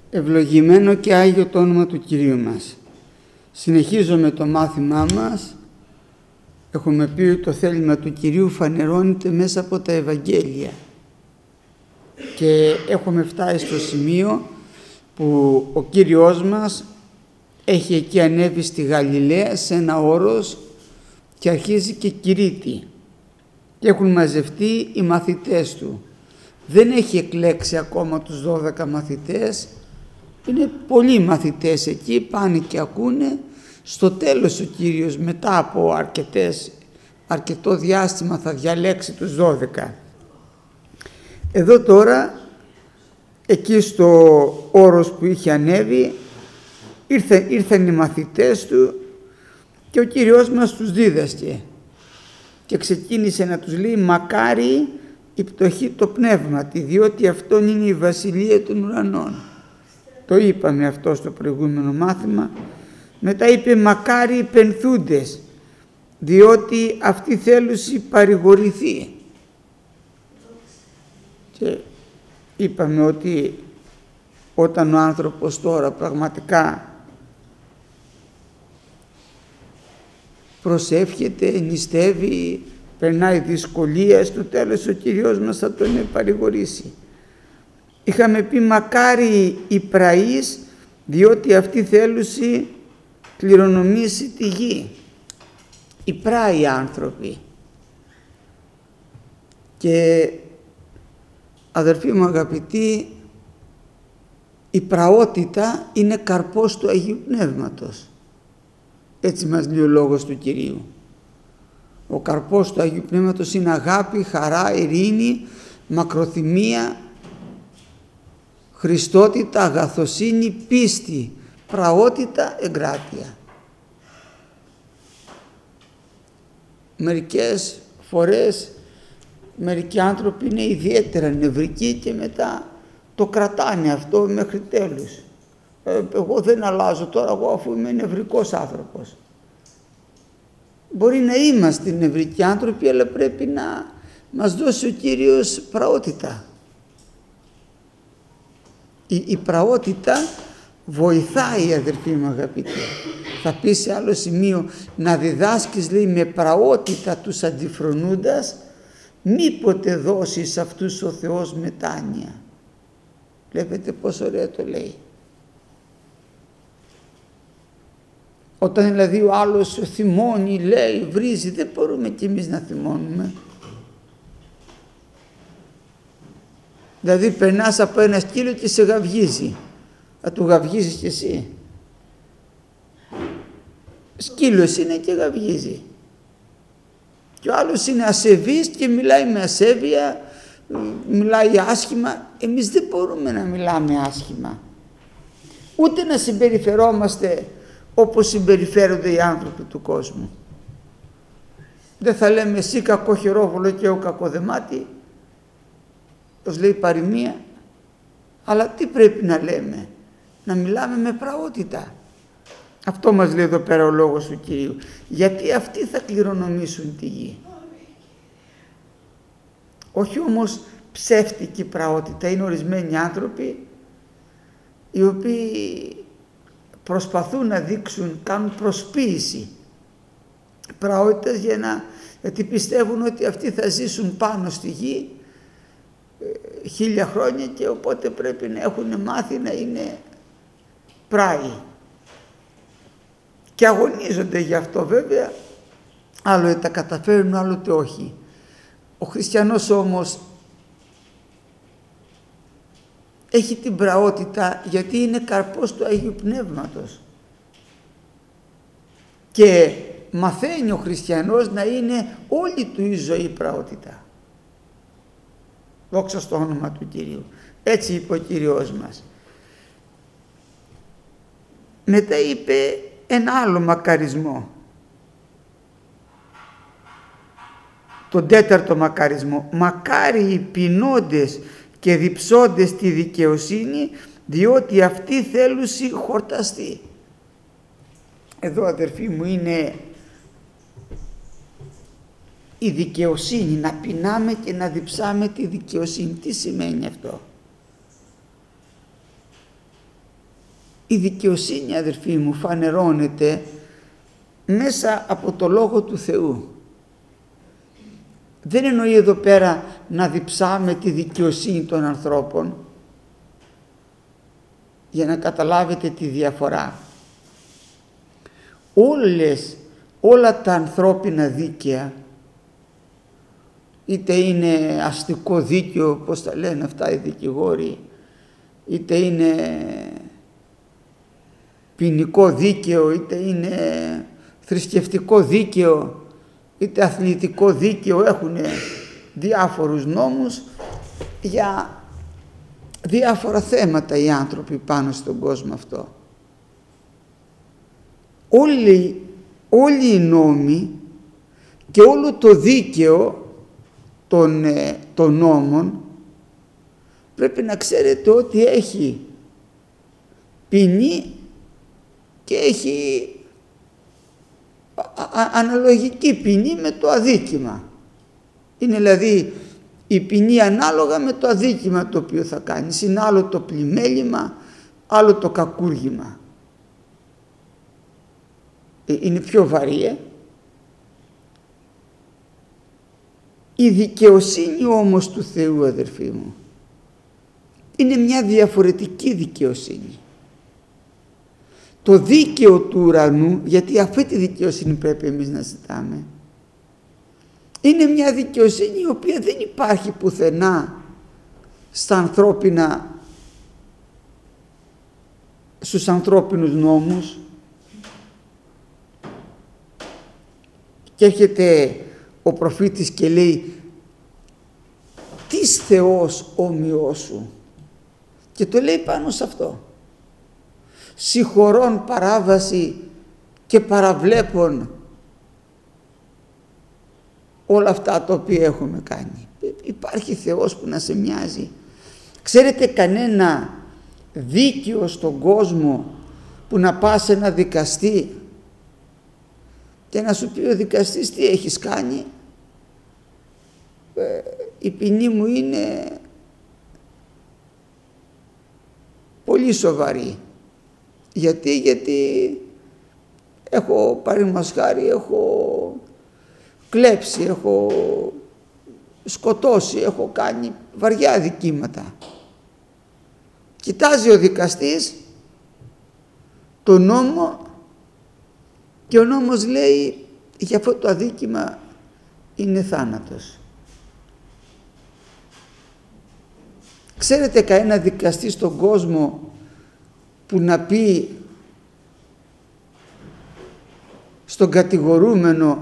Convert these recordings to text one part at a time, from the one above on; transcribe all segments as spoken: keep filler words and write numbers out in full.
Ευλογημένο και Άγιο το όνομα του Κυρίου μας. Συνεχίζουμε το μάθημά μας. Έχουμε πει ότι το θέλημα του Κυρίου φανερώνεται μέσα από τα Ευαγγέλια. Και έχουμε φτάσει στο σημείο που ο Κύριος μας έχει εκεί ανέβει στη Γαλιλαία σε ένα όρος και αρχίζει και κηρύττει. Και έχουν μαζευτεί οι μαθητές του. Δεν έχει εκλέξει ακόμα τους δώδεκα μαθητές. Είναι πολλοί μαθητές εκεί, πάνε και ακούνε. Στο τέλος ο Κύριος μετά από αρκετές, αρκετό διάστημα θα διαλέξει τους δώδεκα. Εδώ τώρα, εκεί στο όρος που είχε ανέβει, ήρθε, ήρθαν οι μαθητές του και ο Κύριος μας τους δίδασκε. Και ξεκίνησε να τους λέει «Μακάρι η πτωχή το πνεύματι, διότι αυτόν είναι η βασιλεία των ουρανών». Το είπαμε αυτό στο προηγούμενο μάθημα. Μετά είπε «Μακάρι οι πενθούντες, διότι αυτή θέλουση παρηγορηθεί». Και είπαμε ότι όταν ο άνθρωπος τώρα πραγματικά προσεύχεται, νηστεύει, περνάει δυσκολίες, στο τέλος ο Κύριος μας θα τον παρηγορήσει. Είχαμε πει «Μακάρι οι πραείς, διότι αυτή θέλουση κληρονομήσει τη γη». Οι πράοι άνθρωποι. Και αδερφοί μου αγαπητοί, η πραότητα είναι καρπός του Αγίου Πνεύματος. Έτσι μας λέει ο λόγος του Κυρίου. Ο καρπός του Αγίου Πνεύματος είναι αγάπη, χαρά, ειρήνη, μακροθυμία, χριστότητα, αγαθοσύνη, πίστη, πραότητα, εγκράτεια. Μερικές φορές μερικοί άνθρωποι είναι ιδιαίτερα νευρικοί και μετά το κρατάνε αυτό μέχρι τέλους. Ε, εγώ δεν αλλάζω τώρα, εγώ αφού είμαι νευρικός άνθρωπος. Μπορεί να είμαστε νευρικοί άνθρωποι, αλλά πρέπει να μας δώσει ο Κύριος πραότητα. Η, η πραότητα βοηθάει, αδερφοί μου αγαπητοί. Θα πει σε άλλο σημείο να διδάσκεις, λέει, με πραότητα τους αντιφρονούντας, μήποτε δώσεις αυτούς ο Θεός μετάνοια. Βλέπετε πόσο ωραία το λέει. Όταν δηλαδή ο άλλος θυμώνει, λέει, βρίζει, δεν μπορούμε κι εμείς να θυμώνουμε. Δηλαδή περνάς από ένα σκύλο και σε γαυγίζει. Θα του γαυγίζεις κι εσύ. Σκύλος είναι και γαυγίζει. Και ο άλλος είναι ασεβής και μιλάει με ασέβεια, μιλάει άσχημα. Εμείς δεν μπορούμε να μιλάμε άσχημα. Ούτε να συμπεριφερόμαστε όπως συμπεριφέρονται οι άνθρωποι του κόσμου. Δεν θα λέμε εσύ κακό χειρόβολο και ο κακοδεμάτι, όπως λέει η παροιμία. Αλλά τι πρέπει να λέμε? Να μιλάμε με πραότητα. Αυτό μας λέει εδώ πέρα ο λόγος του Κυρίου. Γιατί αυτοί θα κληρονομήσουν τη γη. Όχι όμως ψεύτικη πραότητα. Είναι ορισμένοι άνθρωποι οι οποίοι προσπαθούν να δείξουν, κάνουν προσποίηση πραότητας για να, γιατί πιστεύουν ότι αυτοί θα ζήσουν πάνω στη γη ε, χίλια χρόνια και οπότε πρέπει να έχουν μάθει να είναι πράοι. Και αγωνίζονται γι' αυτό βέβαια, άλλοτε τα καταφέρουν, άλλοτε όχι. Ο χριστιανός όμως έχει την πραότητα γιατί είναι καρπός του Αγίου Πνεύματος. Και μαθαίνει ο χριστιανός να είναι όλη του η ζωή πραότητα. Δόξα στο όνομα του Κυρίου. Έτσι είπε ο Κύριος μας. Μετά είπε ένα άλλο μακαρισμό. Τον τέταρτο μακαρισμό. Μακάρι οι πεινώντες και διψώντες τη δικαιοσύνη, διότι αυτή θέλουση χορταστεί. Εδώ αδερφοί μου είναι η δικαιοσύνη, να πεινάμε και να διψάμε τη δικαιοσύνη. Τι σημαίνει αυτό? Η δικαιοσύνη, αδερφοί μου, φανερώνεται μέσα από το Λόγο του Θεού. Δεν εννοεί εδώ πέρα να διψάμε τη δικαιοσύνη των ανθρώπων, για να καταλάβετε τη διαφορά. Όλες, όλα τα ανθρώπινα δίκαια, είτε είναι αστικό δίκαιο, πώς τα λένε αυτά οι δικηγόροι, είτε είναι ποινικό δίκαιο, είτε είναι θρησκευτικό δίκαιο, είτε αθλητικό δίκαιο, έχουν διάφορους νόμους για διάφορα θέματα οι άνθρωποι πάνω στον κόσμο αυτό. Όλοι, όλοι οι νόμοι και όλο το δίκαιο των, των νόμων πρέπει να ξέρετε ότι έχει ποινή και έχει α, α, αναλογική ποινή με το αδίκημα. Είναι δηλαδή η ποινή ανάλογα με το αδίκημα το οποίο θα κάνεις. Είναι άλλο το πλημέλημα, άλλο το κακούργημα. Είναι πιο βαρύ. Ε? Η δικαιοσύνη όμως του Θεού, αδερφοί μου, είναι μια διαφορετική δικαιοσύνη. Το δίκαιο του ουρανού, γιατί αυτή τη δικαιοσύνη πρέπει εμείς να ζητάμε, είναι μια δικαιοσύνη η οποία δεν υπάρχει πουθενά στα ανθρώπινα, στους ανθρώπινους νόμους. Και έρχεται ο προφήτης και λέει «Τις Θεός όμοιός σου», και το λέει πάνω σε αυτό. Συγχωρών παράβαση και παραβλέπων όλα αυτά τα οποία έχουμε κάνει. Υπάρχει Θεός που να σε μοιάζει? Ξέρετε κανένα δίκαιο στον κόσμο που να πας σε ένα δικαστή και να σου πει ο δικαστής τι έχεις κάνει? Ε, η ποινή μου είναι πολύ σοβαρή. Γιατί, γιατί έχω, παραδείγματος χάρη, έχω κλέψει, έχω σκοτώσει, έχω κάνει βαριά αδικήματα. Κοιτάζει ο δικαστής το νόμο και ο νόμος λέει για αυτό το αδίκημα είναι θάνατος. Ξέρετε κανένα δικαστή στον κόσμο που να πει στον κατηγορούμενο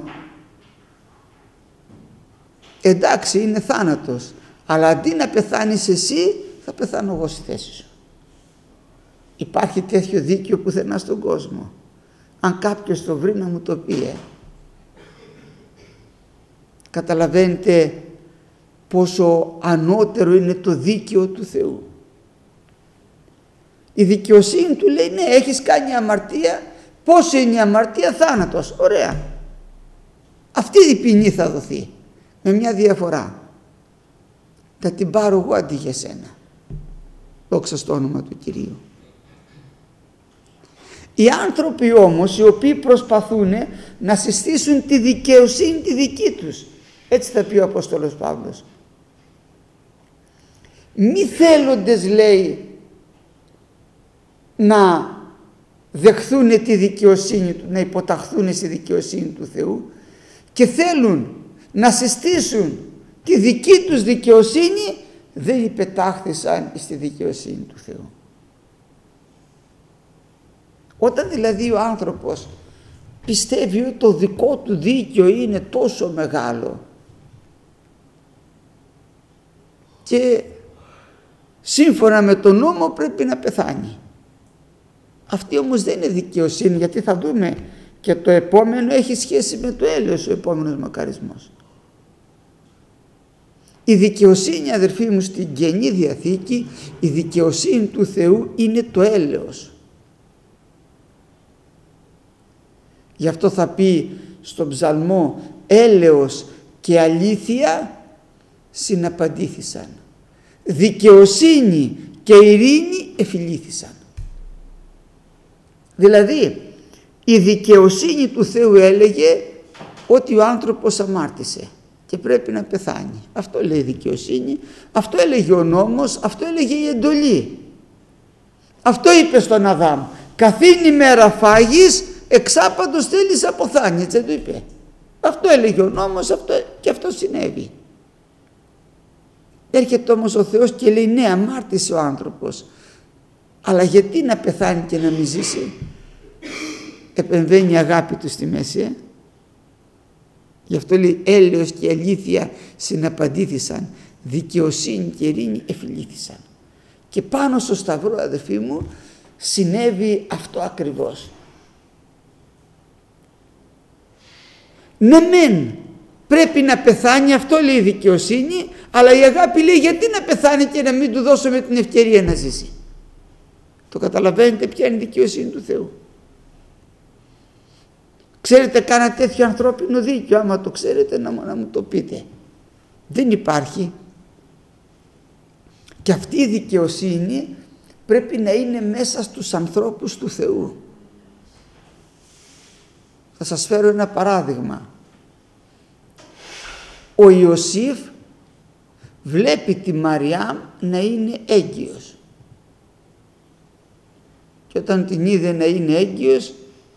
εντάξει είναι θάνατος, αλλά αντί να πεθάνεις εσύ θα πεθάνω εγώ στη θέση σου? Υπάρχει τέτοιο δίκαιο πουθενά στον κόσμο? Αν κάποιος το βρει να μου το πει. Ε. Καταλαβαίνετε πόσο ανώτερο είναι το δίκαιο του Θεού. Η δικαιοσύνη του λέει ναι, έχεις κάνει αμαρτία. Πόσο είναι η αμαρτία? Θάνατος. Ωραία. Αυτή η ποινή θα δοθεί. Με μια διαφορά. Θα την πάρω εγώ αντί για σένα. Δόξα στο όνομα του Κυρίου. Οι άνθρωποι όμως οι οποίοι προσπαθούν να συστήσουν τη δικαιοσύνη τη δική τους, έτσι θα πει ο Απόστολος Παύλος, μη θέλοντες λέει να δεχθούν τη δικαιοσύνη του, να υποταχθούν στη δικαιοσύνη του Θεού και θέλουν να συστήσουν τη δική τους δικαιοσύνη, δεν υπετάχθησαν στη δικαιοσύνη του Θεού. Όταν δηλαδή ο άνθρωπος πιστεύει ότι το δικό του δίκαιο είναι τόσο μεγάλο και σύμφωνα με τον νόμο πρέπει να πεθάνει, αυτή όμως δεν είναι δικαιοσύνη, γιατί θα δούμε και το επόμενο έχει σχέση με το έλεος, ο επόμενος μακαρισμός. Η δικαιοσύνη, αδερφοί μου, στην Καινή Διαθήκη, η δικαιοσύνη του Θεού είναι το έλεος. Γι' αυτό θα πει στον ψαλμό έλεος και αλήθεια συναπαντήθησαν. Δικαιοσύνη και ειρήνη εφιλήθησαν. Δηλαδή η δικαιοσύνη του Θεού έλεγε ότι ο άνθρωπος αμάρτησε και πρέπει να πεθάνει. Αυτό λέει η δικαιοσύνη, αυτό έλεγε ο νόμος, αυτό έλεγε η εντολή. Αυτό είπε στον Αδάμ, καθήν ημέρα φάγεις, εξάπαντος θέλεις αποθάνει, έτσι δεν το είπε? Αυτό έλεγε ο νόμος, αυτό, και αυτό συνέβη. Έρχεται όμως ο Θεός και λέει ναι, αμάρτησε ο άνθρωπος, αλλά γιατί να πεθάνει και να μην ζήσει? Επεμβαίνει η αγάπη του στη μέση, ε? Γι' αυτό λέει έλεος και αλήθεια συναπαντήθησαν, δικαιοσύνη και ειρήνη εφηλήθησαν. Και πάνω στο σταυρό, αδελφοί μου, συνέβη αυτό ακριβώς. Ναι μεν πρέπει να πεθάνει, αυτό λέει η δικαιοσύνη, αλλά η αγάπη λέει γιατί να πεθάνει και να μην του δώσουμε την ευκαιρία να ζήσει? Το καταλαβαίνετε ποια είναι η δικαιοσύνη του Θεού? Ξέρετε κάνα τέτοιο ανθρώπινο δίκαιο? Άμα το ξέρετε να, να μου το πείτε. Δεν υπάρχει. Και αυτή η δικαιοσύνη πρέπει να είναι μέσα στους ανθρώπους του Θεού. Θα σας φέρω ένα παράδειγμα. Ο Ιωσήφ βλέπει τη Μαριάμ να είναι έγκυος. Και όταν την είδε να είναι έγκυος,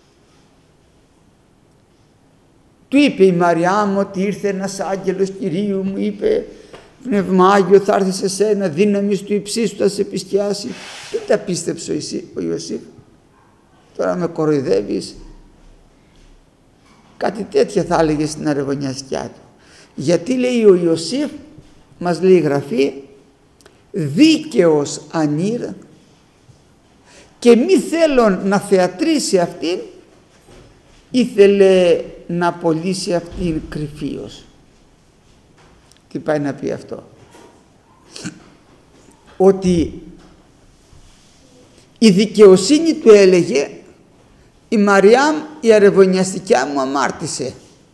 του είπε η Μαριάμ ότι ήρθε ένας άγγελος Κυρίου, μου είπε Πνεύμα Άγιο θα έρθει σε σένα, δύναμης του υψίστου θα σε επισκιάσει. Δεν τα πίστεψε ο Ιωσήφ. Τώρα με κοροϊδεύεις? Κάτι τέτοια θα έλεγε στην αρεβωνιασιά του. Γιατί λέει ο Ιωσήφ, μας λέει η Γραφή, δίκαιος ανήρ και μη θέλον να θεατρήσει αυτήν, ήθελε να απολύσει αυτήν κρυφίως. Τι πάει να πει αυτό? Ότι η δικαιοσύνη του έλεγε η Μαριάμ η αρεβωνιαστικιά μου αμάρτησε.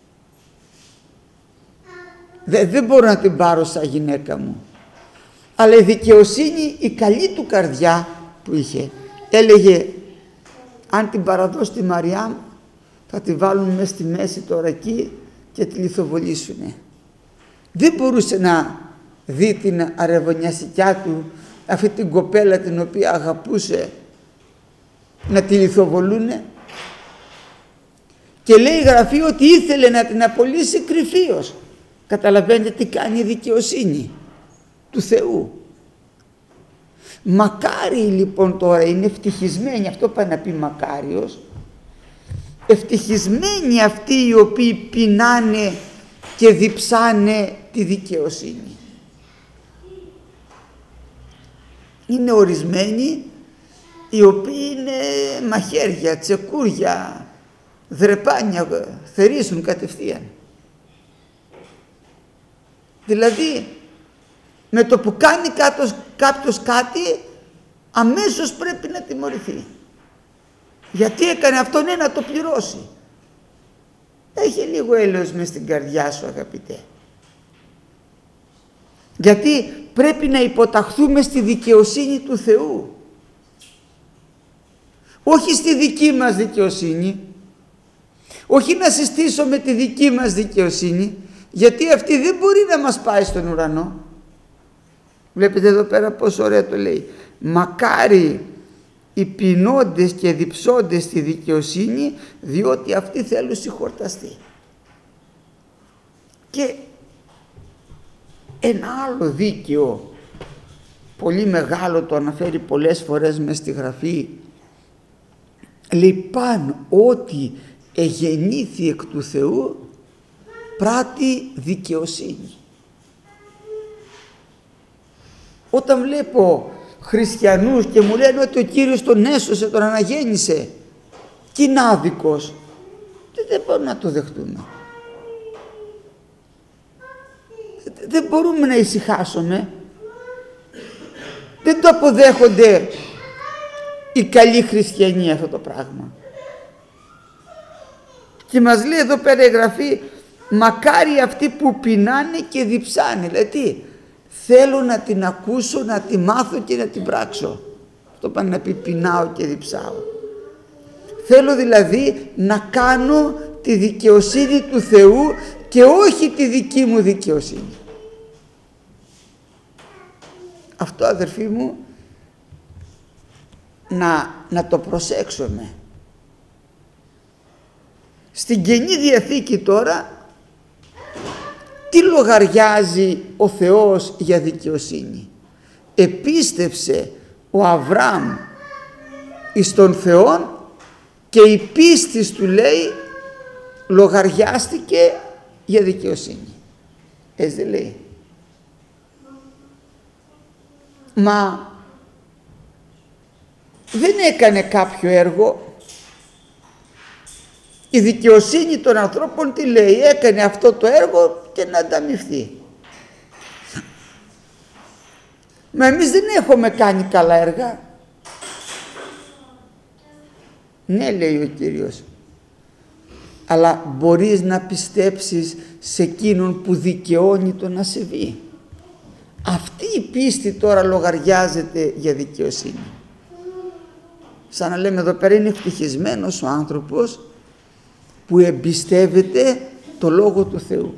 Δε, δεν μπορώ να την πάρω σαν γυναίκα μου. Αλλά η δικαιοσύνη, η καλή του καρδιά που είχε, έλεγε αν την παραδώσει τη Μαριάμ θα τη βάλουν μέσα στη μέση τώρα εκεί και τη λιθοβολήσουνε. Δεν μπορούσε να δει την αρεβωνιαστικιά του, αυτή την κοπέλα την οποία αγαπούσε, να τη λιθοβολούνε. Και λέει η Γραφή ότι ήθελε να την απολύσει κρυφίως. Καταλαβαίνετε τι κάνει η δικαιοσύνη του Θεού? Μακάρι λοιπόν τώρα, είναι ευτυχισμένοι, αυτό πάει να πει μακάριος, ευτυχισμένοι αυτοί οι οποίοι πεινάνε και διψάνε τη δικαιοσύνη. Είναι ορισμένοι οι οποίοι είναι μαχαίρια, τσεκούρια, δρεπάνια, θερίζουν κατευθείαν. Δηλαδή με το που κάνει κάποιος, κάποιος κάτι αμέσως πρέπει να τιμωρηθεί. Γιατί έκανε αυτό? Ναι, να το πληρώσει. Έχει λίγο έλεος μες στην καρδιά σου, αγαπητέ. Γιατί πρέπει να υποταχθούμε στη δικαιοσύνη του Θεού. Όχι στη δική μας δικαιοσύνη. Όχι να συστήσουμε τη δική μας δικαιοσύνη, γιατί αυτή δεν μπορεί να μας πάει στον ουρανό. Βλέπετε εδώ πέρα πόσο ωραία το λέει. Μακάρι οι πεινώντες και διψώντες στη δικαιοσύνη, διότι αυτοί θέλουν συγχορταστεί. Και ένα άλλο δίκαιο πολύ μεγάλο, το αναφέρει πολλές φορές μες στη Γραφή, λέει παν ότι εγεννήθη εκ του Θεού πράττει δικαιοσύνη. Όταν βλέπω χριστιανούς και μου λένε ότι ο Κύριος τον έσωσε, τον αναγέννησε και είναι άδικος, δεν μπορούμε να το δεχτούμε. Δεν μπορούμε να ησυχάσουμε. Δεν το αποδέχονται οι καλοί χριστιανοί αυτό το πράγμα. Και μας λέει εδώ πέρα η Γραφή, μακάρι αυτοί που πεινάνε και διψάνε. Δηλαδή θέλω να την ακούσω, να τη μάθω και να την πράξω. Αυτό πάνε να πει πεινάω και διψάω. Θέλω δηλαδή να κάνω τη δικαιοσύνη του Θεού και όχι τη δική μου δικαιοσύνη. Αυτό, αδερφοί μου, να, να το προσέξουμε. Στην Καινή Διαθήκη τώρα, τι λογαριάζει ο Θεός για δικαιοσύνη? Επίστευσε ο Αβραάμ εις τον Θεόν και η πίστης του, λέει, λογαριάστηκε για δικαιοσύνη. Έτσι δεν λέει? Μα δεν έκανε κάποιο έργο. Η δικαιοσύνη των ανθρώπων τι λέει? Έκανε αυτό το έργο και να ανταμοιφθεί. Μα εμείς δεν έχουμε κάνει καλά έργα. Ναι, λέει ο Κύριος, αλλά μπορείς να πιστέψεις σε εκείνον που δικαιώνει τον ασεβή. Αυτή η πίστη τώρα λογαριάζεται για δικαιοσύνη. Σαν να λέμε εδώ πέρα, είναι ευτυχισμένος ο άνθρωπος που εμπιστεύεται το Λόγο του Θεού,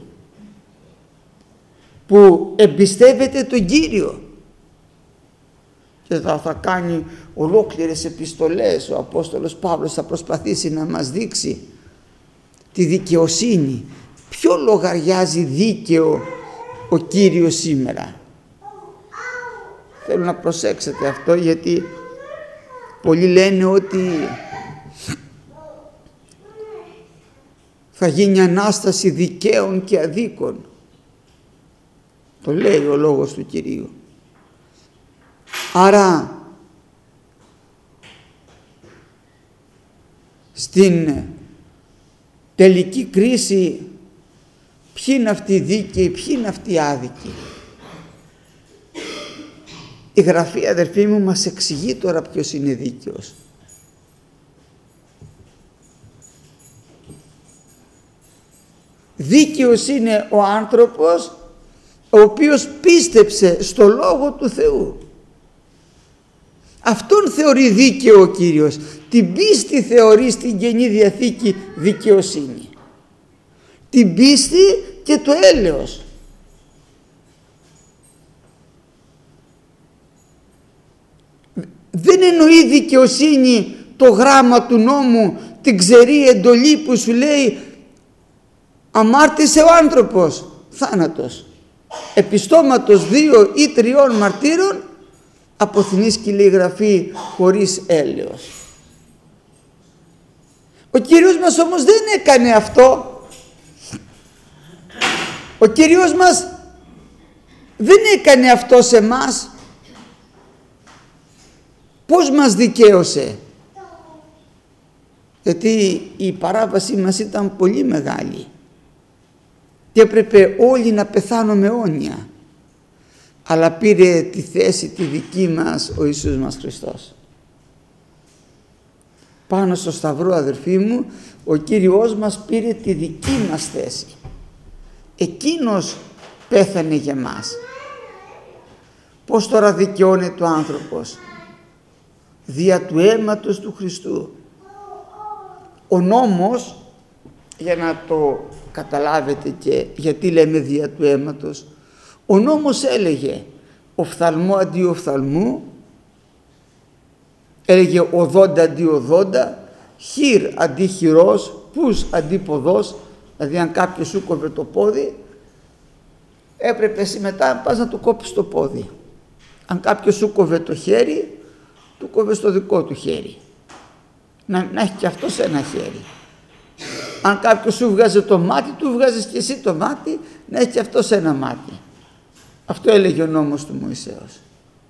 που εμπιστεύεται τον Κύριο. Και θα, θα κάνει ολόκληρες επιστολές. Ο Απόστολος Παύλος θα προσπαθήσει να μας δείξει τη δικαιοσύνη. Ποιο λογαριάζει δίκαιο ο Κύριος σήμερα? Θέλω να προσέξετε αυτό, γιατί πολλοί λένε ότι θα γίνει Ανάσταση δικαίων και αδίκων. Το λέει ο λόγος του Κυρίου. Άρα στην τελική κρίση ποιοι είναι αυτοί οι δίκαιοι, ποιοι είναι αυτοί οι άδικοι? Η Γραφή, αδερφοί μου, μας εξηγεί τώρα ποιος είναι δίκαιος. Δίκαιος είναι ο άνθρωπος ο οποίος πίστεψε στο Λόγο του Θεού. Αυτόν θεωρεί δίκαιο ο Κύριος. Την πίστη θεωρεί στην Καινή Διαθήκη δικαιοσύνη. Την πίστη και το έλεος. Δεν εννοεί δικαιοσύνη το γράμμα του νόμου, την ξερή εντολή που σου λέει αμάρτησε ο άνθρωπος, θάνατος. Επιστόματος δύο ή τριών μαρτύρων αποθυνίσκει, λέει η Γραφή, χωρίς έλεος. Ο Κύριος μας όμως δεν έκανε αυτό. Ο Κύριος μας δεν έκανε αυτό σε μας. Πώς μας δικαίωσε? Γιατί η παράβασή μας ήταν πολύ μεγάλη και έπρεπε όλοι να πεθάνουμε αιώνια. Αλλά πήρε τη θέση τη δική μας ο Ιησούς μας Χριστός. Πάνω στο Σταυρό, αδερφοί μου, ο Κύριος μας πήρε τη δική μας θέση. Εκείνος πέθανε για μας. Πώς τώρα δικαιώνεται ο άνθρωπος? Δια του αίματος του Χριστού. Ο νόμος, για να το καταλάβετε και γιατί λέμε δια του αίματος, ο νόμος έλεγε οφθαλμό αντί οφθαλμού, έλεγε οδόντα αντί οδόντα, χείρ αντί χειρός, πους αντί ποδός. Δηλαδή αν κάποιος σου κόβε το πόδι, έπρεπε εσύ μετά πας να του κόψεις το πόδι. Αν κάποιος σου κόβε το χέρι, του κόβε στο δικό του χέρι. Να, να έχει και αυτός ένα χέρι. Αν κάποιος σου βγάζει το μάτι, του βγάζεις και εσύ το μάτι, να έχει και αυτός ένα μάτι. Αυτό έλεγε ο νόμος του Μωυσέως.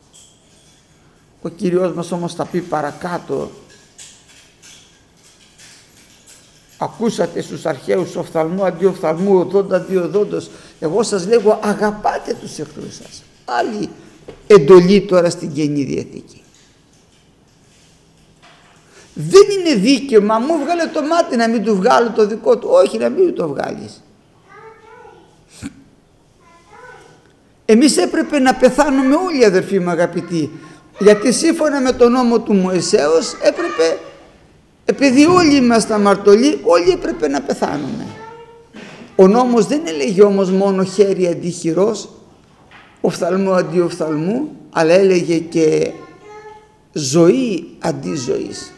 Ο Κύριος μας όμως θα πει παρακάτω, ακούσατε στους αρχαίους οφθαλμού αντί οφθαλμού, οδόντα αντί οδόντος. Εγώ σας λέγω αγαπάτε τους εχθρούς σας. Άλλη εντολή τώρα στην Καινή Διαθήκη. Δεν είναι δίκαιο, μα μου βγάλε το μάτι να μην του βγάλω το δικό του. Όχι, να μην το βγάλεις. Εμείς έπρεπε να πεθάνουμε όλοι, αδερφοί μου αγαπητοί, γιατί σύμφωνα με τον νόμο του Μωυσέως έπρεπε επειδή όλοι είμαστε αμαρτωλοί, όλοι έπρεπε να πεθάνουμε. Ο νόμος δεν έλεγε όμως μόνο χέρι αντί χειρός, οφθαλμού αντί οφθαλμού, αλλά έλεγε και ζωή αντί ζωής.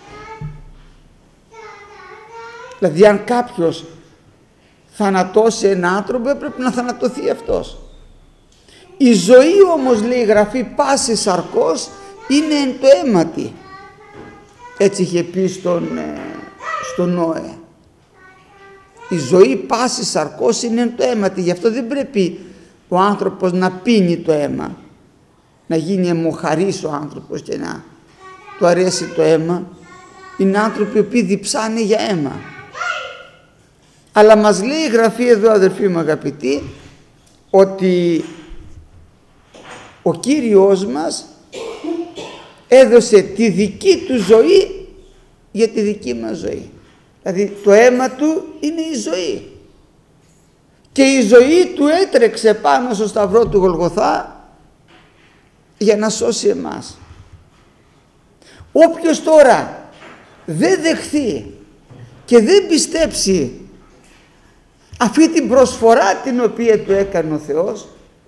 Δηλαδή αν κάποιος θανατώσει ένα άνθρωπο, έπρεπε να θανατωθεί αυτός. Η ζωή όμως, λέει η Γραφή, πάση σαρκός είναι εν το αίματι. Έτσι είχε πει στον, στον Νόε. Η ζωή πάση σαρκός είναι εν το αίματι. Γι' αυτό δεν πρέπει ο άνθρωπος να πίνει το αίμα, να γίνει αιμοχαρής ο άνθρωπος και να του αρέσει το αίμα. Είναι άνθρωποι οι οποίοι διψάνε για αίμα. Αλλά μας λέει η Γραφή εδώ, αδερφοί μου αγαπητοί, ότι ο Κύριος μας έδωσε τη δική του ζωή για τη δική μας ζωή. Δηλαδή το αίμα του είναι η ζωή. Και η ζωή του έτρεξε πάνω στο σταυρό του Γολγοθά για να σώσει εμάς. Όποιος τώρα δεν δεχθεί και δεν πιστέψει αυτή την προσφορά την οποία του έκανε ο Θεός,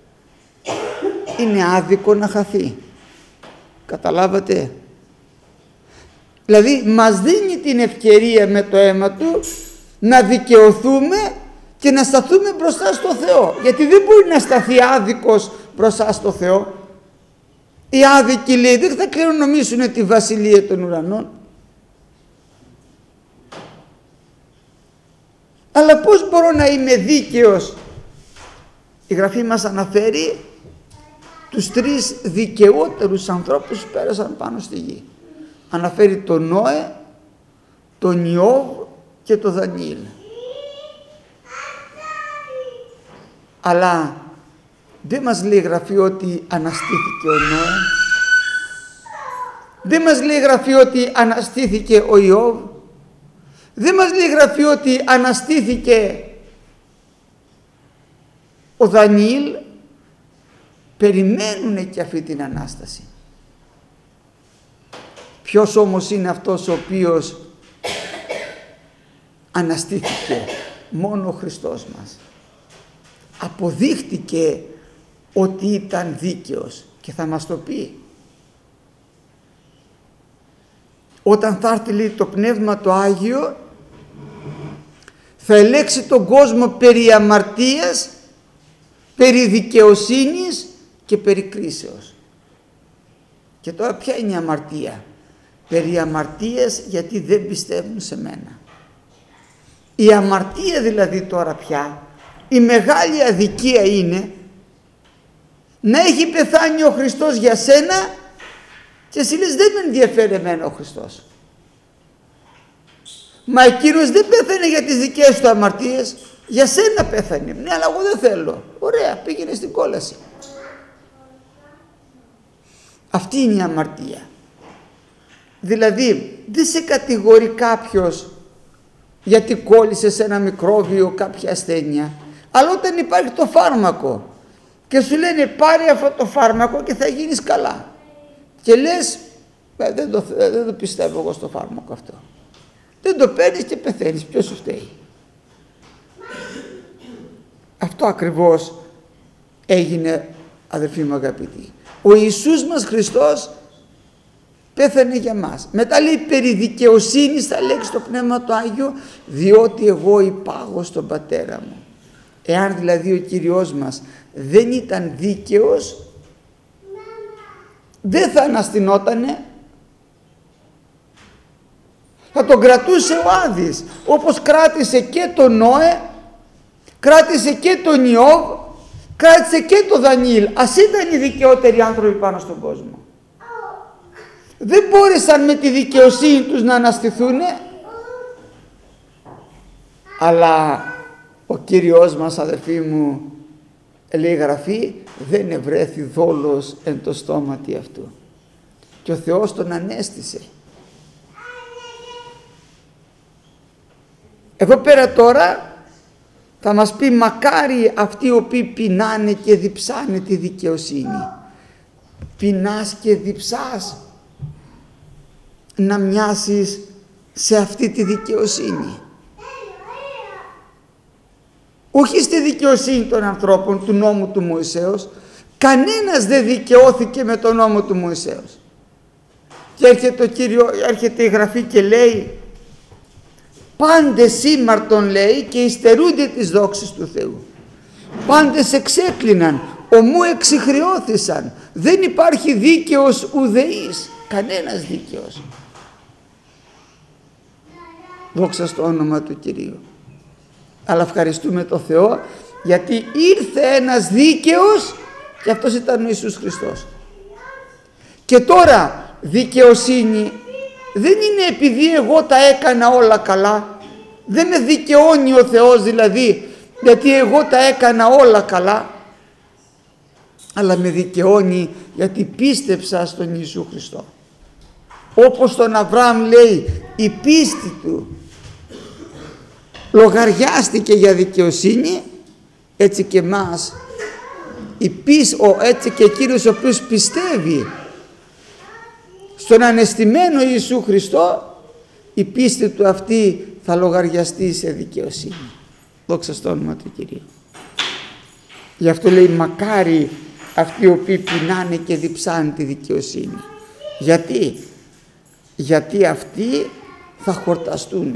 είναι άδικο να χαθεί. Καταλάβατε? Δηλαδή μας δίνει την ευκαιρία με το αίμα του να δικαιωθούμε και να σταθούμε μπροστά στο Θεό. Γιατί δεν μπορεί να σταθεί άδικος μπροστά στο Θεό. Οι άδικοι, λέει, δεν θα κληρονομήσουν τη βασιλεία των ουρανών. Αλλά πώς μπορώ να είμαι δίκαιος? Η Γραφή μας αναφέρει τους τρεις δικαιότερους ανθρώπους που πέρασαν πάνω στη γη. Αναφέρει τον Νόε, τον Ιώβ και τον Δανιήλ. Αλλά δεν μας λέει η Γραφή ότι αναστήθηκε ο Νόε. Δεν μας λέει η Γραφή ότι αναστήθηκε ο Ιώβ. Δεν μας λέει η Γραφή ότι αναστήθηκε ο Δανιήλ. Περιμένουν και αυτή την Ανάσταση. Ποιος όμως είναι αυτός ο οποίος αναστήθηκε? Μόνο ο Χριστός μας. Αποδείχτηκε ότι ήταν δίκαιος και θα μας το πει. Όταν θα έρθει, λέει, το Πνεύμα το Άγιο, θα ελέξει τον κόσμο περί αμαρτίας, περί δικαιοσύνης και περί κρίσεως. Και τώρα ποια είναι η αμαρτία? Περί αμαρτίας γιατί δεν πιστεύουν σε μένα. Η αμαρτία δηλαδή τώρα πια, η μεγάλη αδικία είναι να έχει πεθάνει ο Χριστός για σένα και εσύ λες δεν με ενδιαφέρει εμένα ο Χριστός. Μα εκείνος δεν πέθανε για τις δικές του αμαρτίες, για σένα πέθανε. Ναι, αλλά εγώ δεν θέλω. Ωραία, πήγαινε στην κόλαση. Αυτή είναι η αμαρτία. Δηλαδή δεν σε κατηγορεί κάποιος γιατί κόλλησες ένα μικρόβιο, κάποια ασθένεια, αλλά όταν υπάρχει το φάρμακο και σου λένε πάρε αυτό το φάρμακο και θα γίνεις καλά και λες ε, δεν, το, ε, δεν το πιστεύω εγώ στο φάρμακο αυτό, δεν το παίρνεις και πεθαίνεις, ποιος σου φταίει? Αυτό ακριβώς έγινε, αδελφοί μου αγαπητοί. Ο Ιησούς μας Χριστός πέθανε για μας. Μετά λέει περί δικαιοσύνης θα λέξει το Πνεύμα το Άγιο, διότι εγώ υπάγω στον Πατέρα μου. Εάν δηλαδή ο Κύριος μας δεν ήταν δίκαιος, δεν θα αναστηνότανε, θα τον κρατούσε ο Άδης, όπως κράτησε και τον Νόε, κράτησε και τον Ιώβ, κράτησε και τον Δανιήλ. Ας ήταν οι δικαιότεροι άνθρωποι πάνω στον κόσμο. Δεν μπόρεσαν με τη δικαιοσύνη τους να αναστηθούν, αλλά ο Κύριος μας, αδερφοί μου, λέει η Γραφή, δεν ευρέθη δόλος εν το στόματι αυτού. Και ο Θεός τον ανέστησε. Εδώ πέρα τώρα θα μας πει μακάρι αυτοί οι οποίοι πεινάνε και διψάνε τη δικαιοσύνη. Πεινάς και διψάς να μοιάσεις σε αυτή τη δικαιοσύνη. Όχι στη δικαιοσύνη των ανθρώπων του νόμου του Μωυσέως. Κανένας δεν δικαιώθηκε με τον νόμο του Μωυσέως. Και έρχεται, ο Κύριο, έρχεται η Γραφή και λέει, πάντες ήμαρτον, λέει, και υστερούνται τις δόξης του Θεού. Πάντες εξέκλειναν, ομού εξυχρεώθησαν. Δεν υπάρχει δίκαιος ουδεής, κανένας δίκαιος. Δόξα στο όνομα του Κυρίου. Αλλά ευχαριστούμε τον Θεό, γιατί ήρθε ένας δίκαιος και αυτός ήταν ο Ιησούς Χριστός. Και τώρα δικαιοσύνη δεν είναι επειδή εγώ τα έκανα όλα καλά. Δεν με δικαιώνει ο Θεός δηλαδή γιατί εγώ τα έκανα όλα καλά, αλλά με δικαιώνει γιατί πίστεψα στον Ιησού Χριστό. Όπως τον Αβραάμ λέει, η πίστη του λογαριάστηκε για δικαιοσύνη, έτσι και εμάς η πίστη, έτσι και εκείνος ο οποίος πιστεύει στον ανεστημένο Ιησού Χριστό, η πίστη του αυτή θα λογαριαστεί σε δικαιοσύνη. Δόξα στο όνομα του Κυρίου. Γι' αυτό λέει, μακάρι αυτοί οι οποίοι πεινάνε και διψάνε τη δικαιοσύνη. Γιατί? Γιατί αυτοί θα χορταστούν.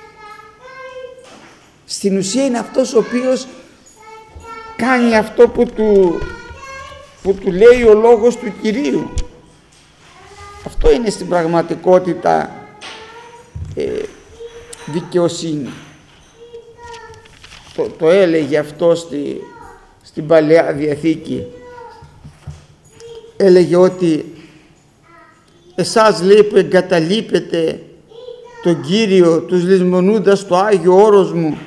Στην ουσία είναι αυτός ο οποίος κάνει αυτό που του, που του λέει ο λόγος του Κυρίου. Αυτό είναι στην πραγματικότητα ε, δικαιοσύνη. Το, το έλεγε αυτό στη, στην Παλαιά Διαθήκη. Έλεγε ότι εσάς, λέει, που εγκαταλείπετε τον Κύριο, τους λησμονούντας το Άγιο Όρος μου,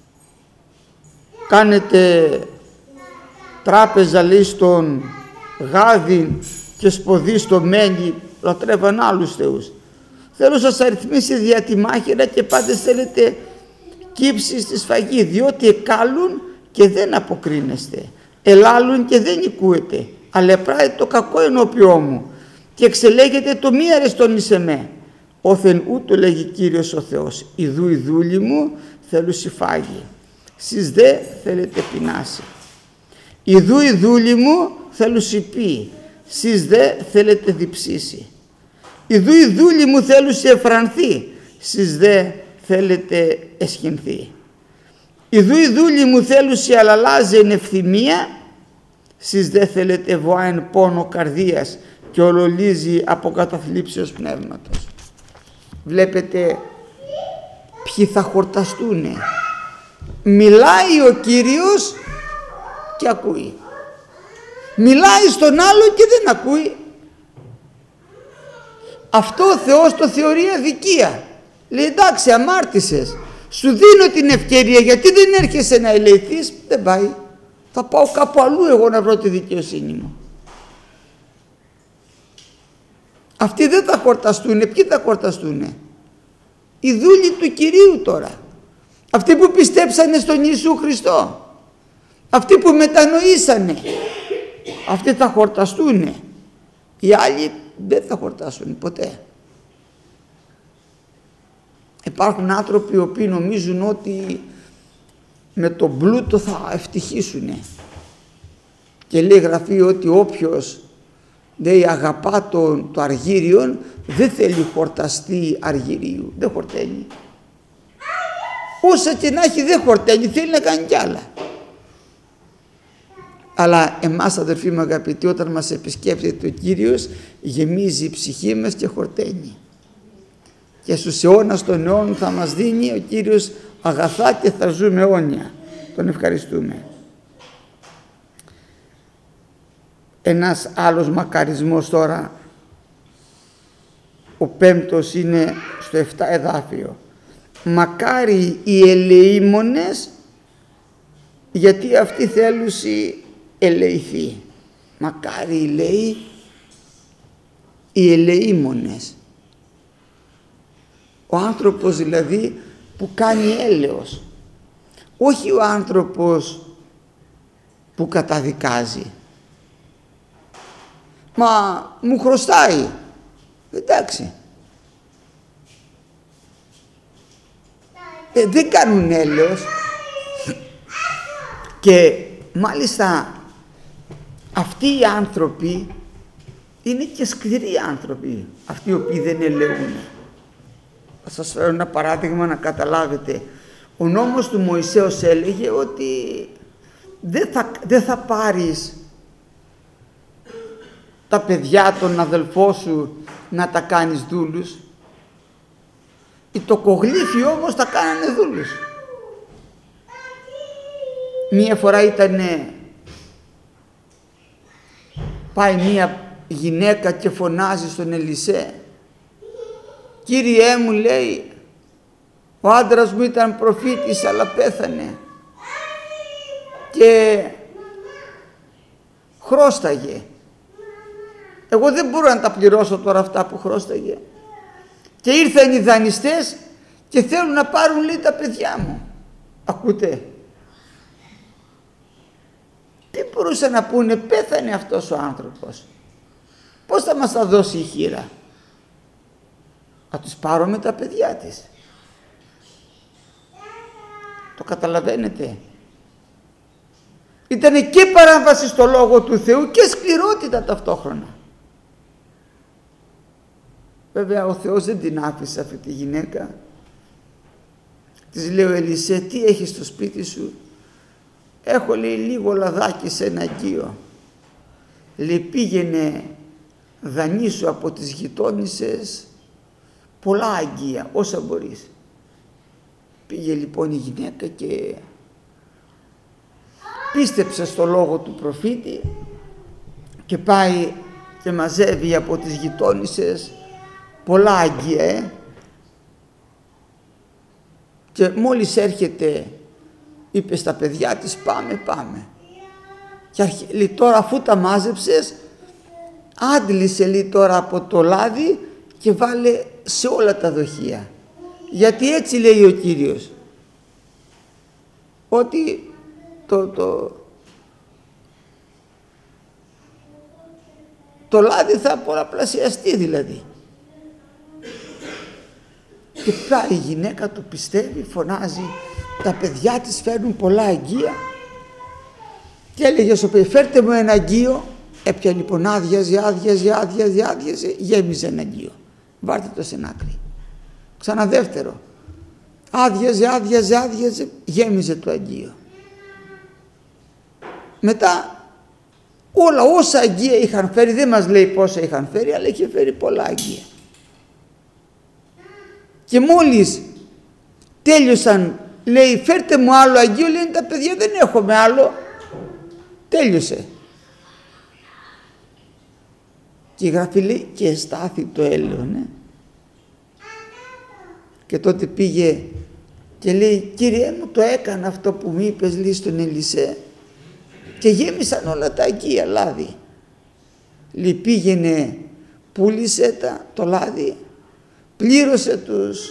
κάνετε τράπεζα, λέει, στον γάδι και σποδί στο μένει, λατρεύαν άλλους θεούς. Θέλω σας αριθμίσει δια τη μάχαιρα και πάντες θέλετε κύψει στη σφαγή, διότι εκάλουν και δεν αποκρίνεστε, ελάλουν και δεν οικούετε, αλλά πράττει το κακό ενώπιό μου και εξελέγετε το μη αρεστόν εις εμέ. Όθεν ούτω, λέγει Κύριος ο Θεός, ιδού η δούλη μου θέλουν συφάγει, σεις δε θέλετε πεινάσει. Ιδού η δούλη μου θέλουν σιπεί, σεις δε θέλετε διψήσει. Ιδού η δούλη μου θέλουν σε εφρανθεί, σεις δε θέλετε εσχυνθεί. Ιδού η δούλη μου θέλουν σε αλαλάζει εν ευθυμία, σεις δε θέλετε βοά εν πόνο καρδίας και ολολίζει από καταθλίψεως πνεύματος. Βλέπετε ποιοι θα χορταστούνε. Μιλάει ο Κύριος και ακούει. Μιλάει στον άλλο και δεν ακούει. Αυτό ο Θεός το θεωρεί αδικία. Λέει, εντάξει, αμάρτησες, σου δίνω την ευκαιρία, γιατί δεν έρχεσαι να ελεηθείς? Δεν πάει. Θα πάω κάπου αλλού εγώ να βρω τη δικαιοσύνη μου. Αυτοί δεν θα χορταστούνε. Ποιοι θα χορταστούνε? Οι δούλοι του Κυρίου τώρα. Αυτοί που πιστέψανε στον Ιησού Χριστό. Αυτοί που μετανοήσανε. Αυτοί θα χορταστούνε. Οι άλλοι δεν θα χορτάσουν ποτέ. Υπάρχουν άνθρωποι οι οποίοι νομίζουν ότι με τον πλούτο θα ευτυχήσουν. Και λέει Γραφή ότι όποιος λέει αγαπά το, το αργύριον δεν θέλει χορταστή αργυρίου. Δεν χορταίνει. Όσα και να έχει δεν χορταίνει, θέλει να κάνει κι άλλα. Αλλά εμάς, αδερφοί μου αγαπητοί, όταν μας επισκέπτεται ο Κύριος, γεμίζει η ψυχή μας και χορταίνει. Και στους αιώνας των αιώνων θα μας δίνει ο Κύριος αγαθά και θα ζούμε αιώνια. Τον ευχαριστούμε. Ένας άλλος μακαρισμός τώρα, ο πέμπτος, είναι στο εφτά εδάφιο. Μακάρι οι ελεήμονες, γιατί αυτοί θέλουσι ελεηθεί. Μακάρι, λέει, οι ελεήμονες. Ο άνθρωπος δηλαδή που κάνει έλεος. Όχι ο άνθρωπος που καταδικάζει. Μα μου χρωστάει. Εντάξει. ε, δεν κάνουν έλεος και μάλιστα αυτοί οι άνθρωποι είναι και σκληροί άνθρωποι, αυτοί οι οποίοι δεν ελεούν. Θα σας φέρω ένα παράδειγμα να καταλάβετε. Ο νόμος του Μωυσέως έλεγε ότι δεν θα, δεν θα πάρεις τα παιδιά των αδελφών σου να τα κάνεις δούλους. Οι τοκογλύφοι όμως τα κάνανε δούλους. Μία φορά ήτανε, πάει μία γυναίκα και φωνάζει στον Ελισέ, «Κύριέ μου», λέει, «ο άντρας μου ήταν προφήτης αλλά πέθανε και χρώσταγε. Εγώ δεν μπορώ να τα πληρώσω τώρα αυτά που χρώσταγε και ήρθαν οι δανειστές και θέλουν να πάρουν, λέει, τα παιδιά μου». Ακούτε, τι μπορούσαν να πούνε, πέθανε αυτός ο άνθρωπος, πώς θα μας τα δώσει η χείρα? Θα τους πάρουμε τα παιδιά της. Το καταλαβαίνετε? Ήτανε και παράβαση στο Λόγο του Θεού και σκληρότητα ταυτόχρονα. Βέβαια ο Θεός δεν την άφησε αυτή τη γυναίκα. Της λέει ο Ελισέ, τι έχεις στο σπίτι σου? Έχω, λέει, λίγο λαδάκι σε ένα αγκείο. Λέει, πήγαινε δανείσου από τις γειτόνισσες πολλά αγκία, όσα μπορείς. Πήγε λοιπόν η γυναίκα και πίστεψε στο λόγο του προφήτη και πάει και μαζεύει από τις γειτόνισσες πολλά αγκία, ε? Και μόλις έρχεται, είπε στα παιδιά της, πάμε, πάμε. Και αρχι... λέει, τώρα αφού τα μάζεψες, άντλησε, λέει, τώρα από το λάδι και βάλε σε όλα τα δοχεία. Γιατί έτσι λέει ο Κύριος, ότι το, το, το λάδι θα πολλαπλασιαστεί δηλαδή. Και πάει η γυναίκα, το πιστεύει, φωνάζει, τα παιδιά της φέρνουν πολλά αγκία και έλεγε στο παιδί, φέρτε μου ένα αγκείο. Έπια λοιπόν, άδειαζε, άδειαζε, άδειαζε, άδειαζε, γέμιζε ένα αγκείο. Βάρτε το σε άκρη. Ξανά δεύτερο. Άδειαζε, άδειαζε, άδειαζε, γέμιζε το αγκείο. Μετά όλα όσα αγκία είχαν φέρει, δεν μας λέει πόσα είχαν φέρει, αλλά είχε φέρει πολλά αγκία. Και μόλις τέλειωσαν, λέει, φέρτε μου άλλο αγκείο, λένε τα παιδιά, δεν έχουμε άλλο. Τέλειωσε. Και η Γραφή λέει, και εστάθη το έλεον, ναι. Και τότε πήγε και λέει, Κύριε μου, το έκανα αυτό που μου είπες, λέει, στον Ελισέ, και γέμισαν όλα τα αγκία λάδι. Λέει, πήγαινε, πούλησε τα, το λάδι, πλήρωσε τους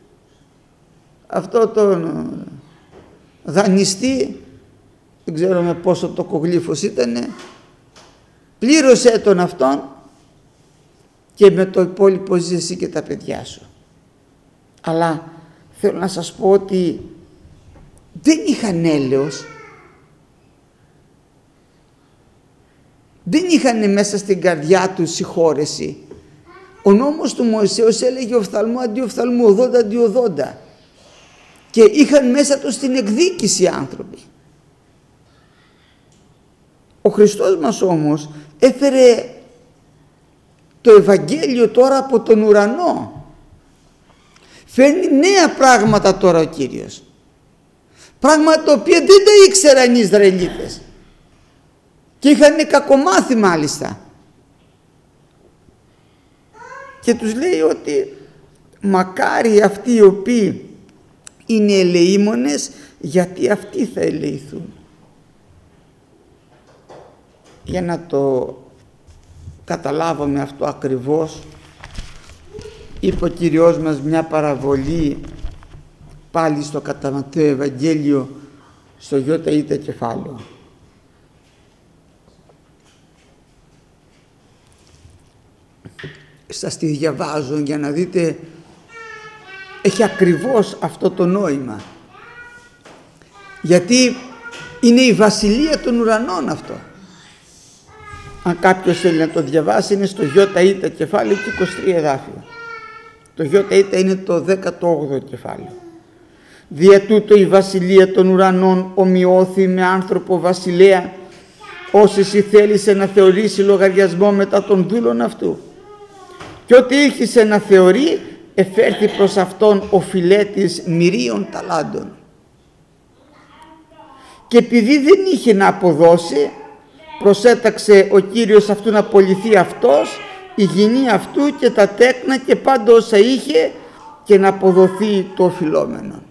αυτό τον δανειστή, δεν ξέρω με πόσο το κογλύφος ήτανε, πλήρωσε τον αυτόν και με το υπόλοιπο ζεις εσύ και τα παιδιά σου. Αλλά θέλω να σας πω ότι δεν είχαν έλεος, δεν είχαν μέσα στην καρδιά τους συγχώρεση. Ο νόμος του Μωυσέως έλεγε οφθαλμού αντί οφθαλμού, οδόντα αντί οδόντα, και είχαν μέσα τους την εκδίκηση άνθρωποι. Ο Χριστός μας όμως έφερε το Ευαγγέλιο τώρα από τον ουρανό. Φέρνει νέα πράγματα τώρα ο Κύριος. Πράγματα τα οποία δεν τα ήξεραν οι Ισραηλίτες. Και είχαν κακομάθει μάλιστα. Και τους λέει ότι μακάρι αυτοί οι οποίοι είναι ελεήμονες, γιατί αυτοί θα ελεηθούν. Για να το καταλάβουμε αυτό ακριβώς, είπε ο Κυριός μας μια παραβολή πάλι στο κατά Ματθαίο Ευαγγέλιο, στο γιώτα ήτα κεφάλαιο. Σας τη διαβάζω για να δείτε έχει ακριβώς αυτό το νόημα. Γιατί είναι η βασιλεία των ουρανών αυτό. Αν κάποιος θέλει να το διαβάσει, είναι στο Ιώτα κεφάλαιο και είκοσι τρία εδάφιο. Το Ιώτα είναι το δέκατο όγδοο κεφάλαιο. Δια τούτο η βασιλεία των ουρανών ομοιώθη με άνθρωπο βασιλέα, ως εσύ θέλησε να θεωρήσει λογαριασμό μετά των δούλων αυτού. Και ό,τι ήρχισε να θεωρεί, εφέρθη προς αυτόν ο φιλέτης μυρίων ταλάντων. Και επειδή δεν είχε να αποδώσει, προσέταξε ο Κύριος αυτού να απολυθεί αυτός, η γυνή αυτού και τα τέκνα και πάντα όσα είχε, και να αποδοθεί το οφειλόμενο.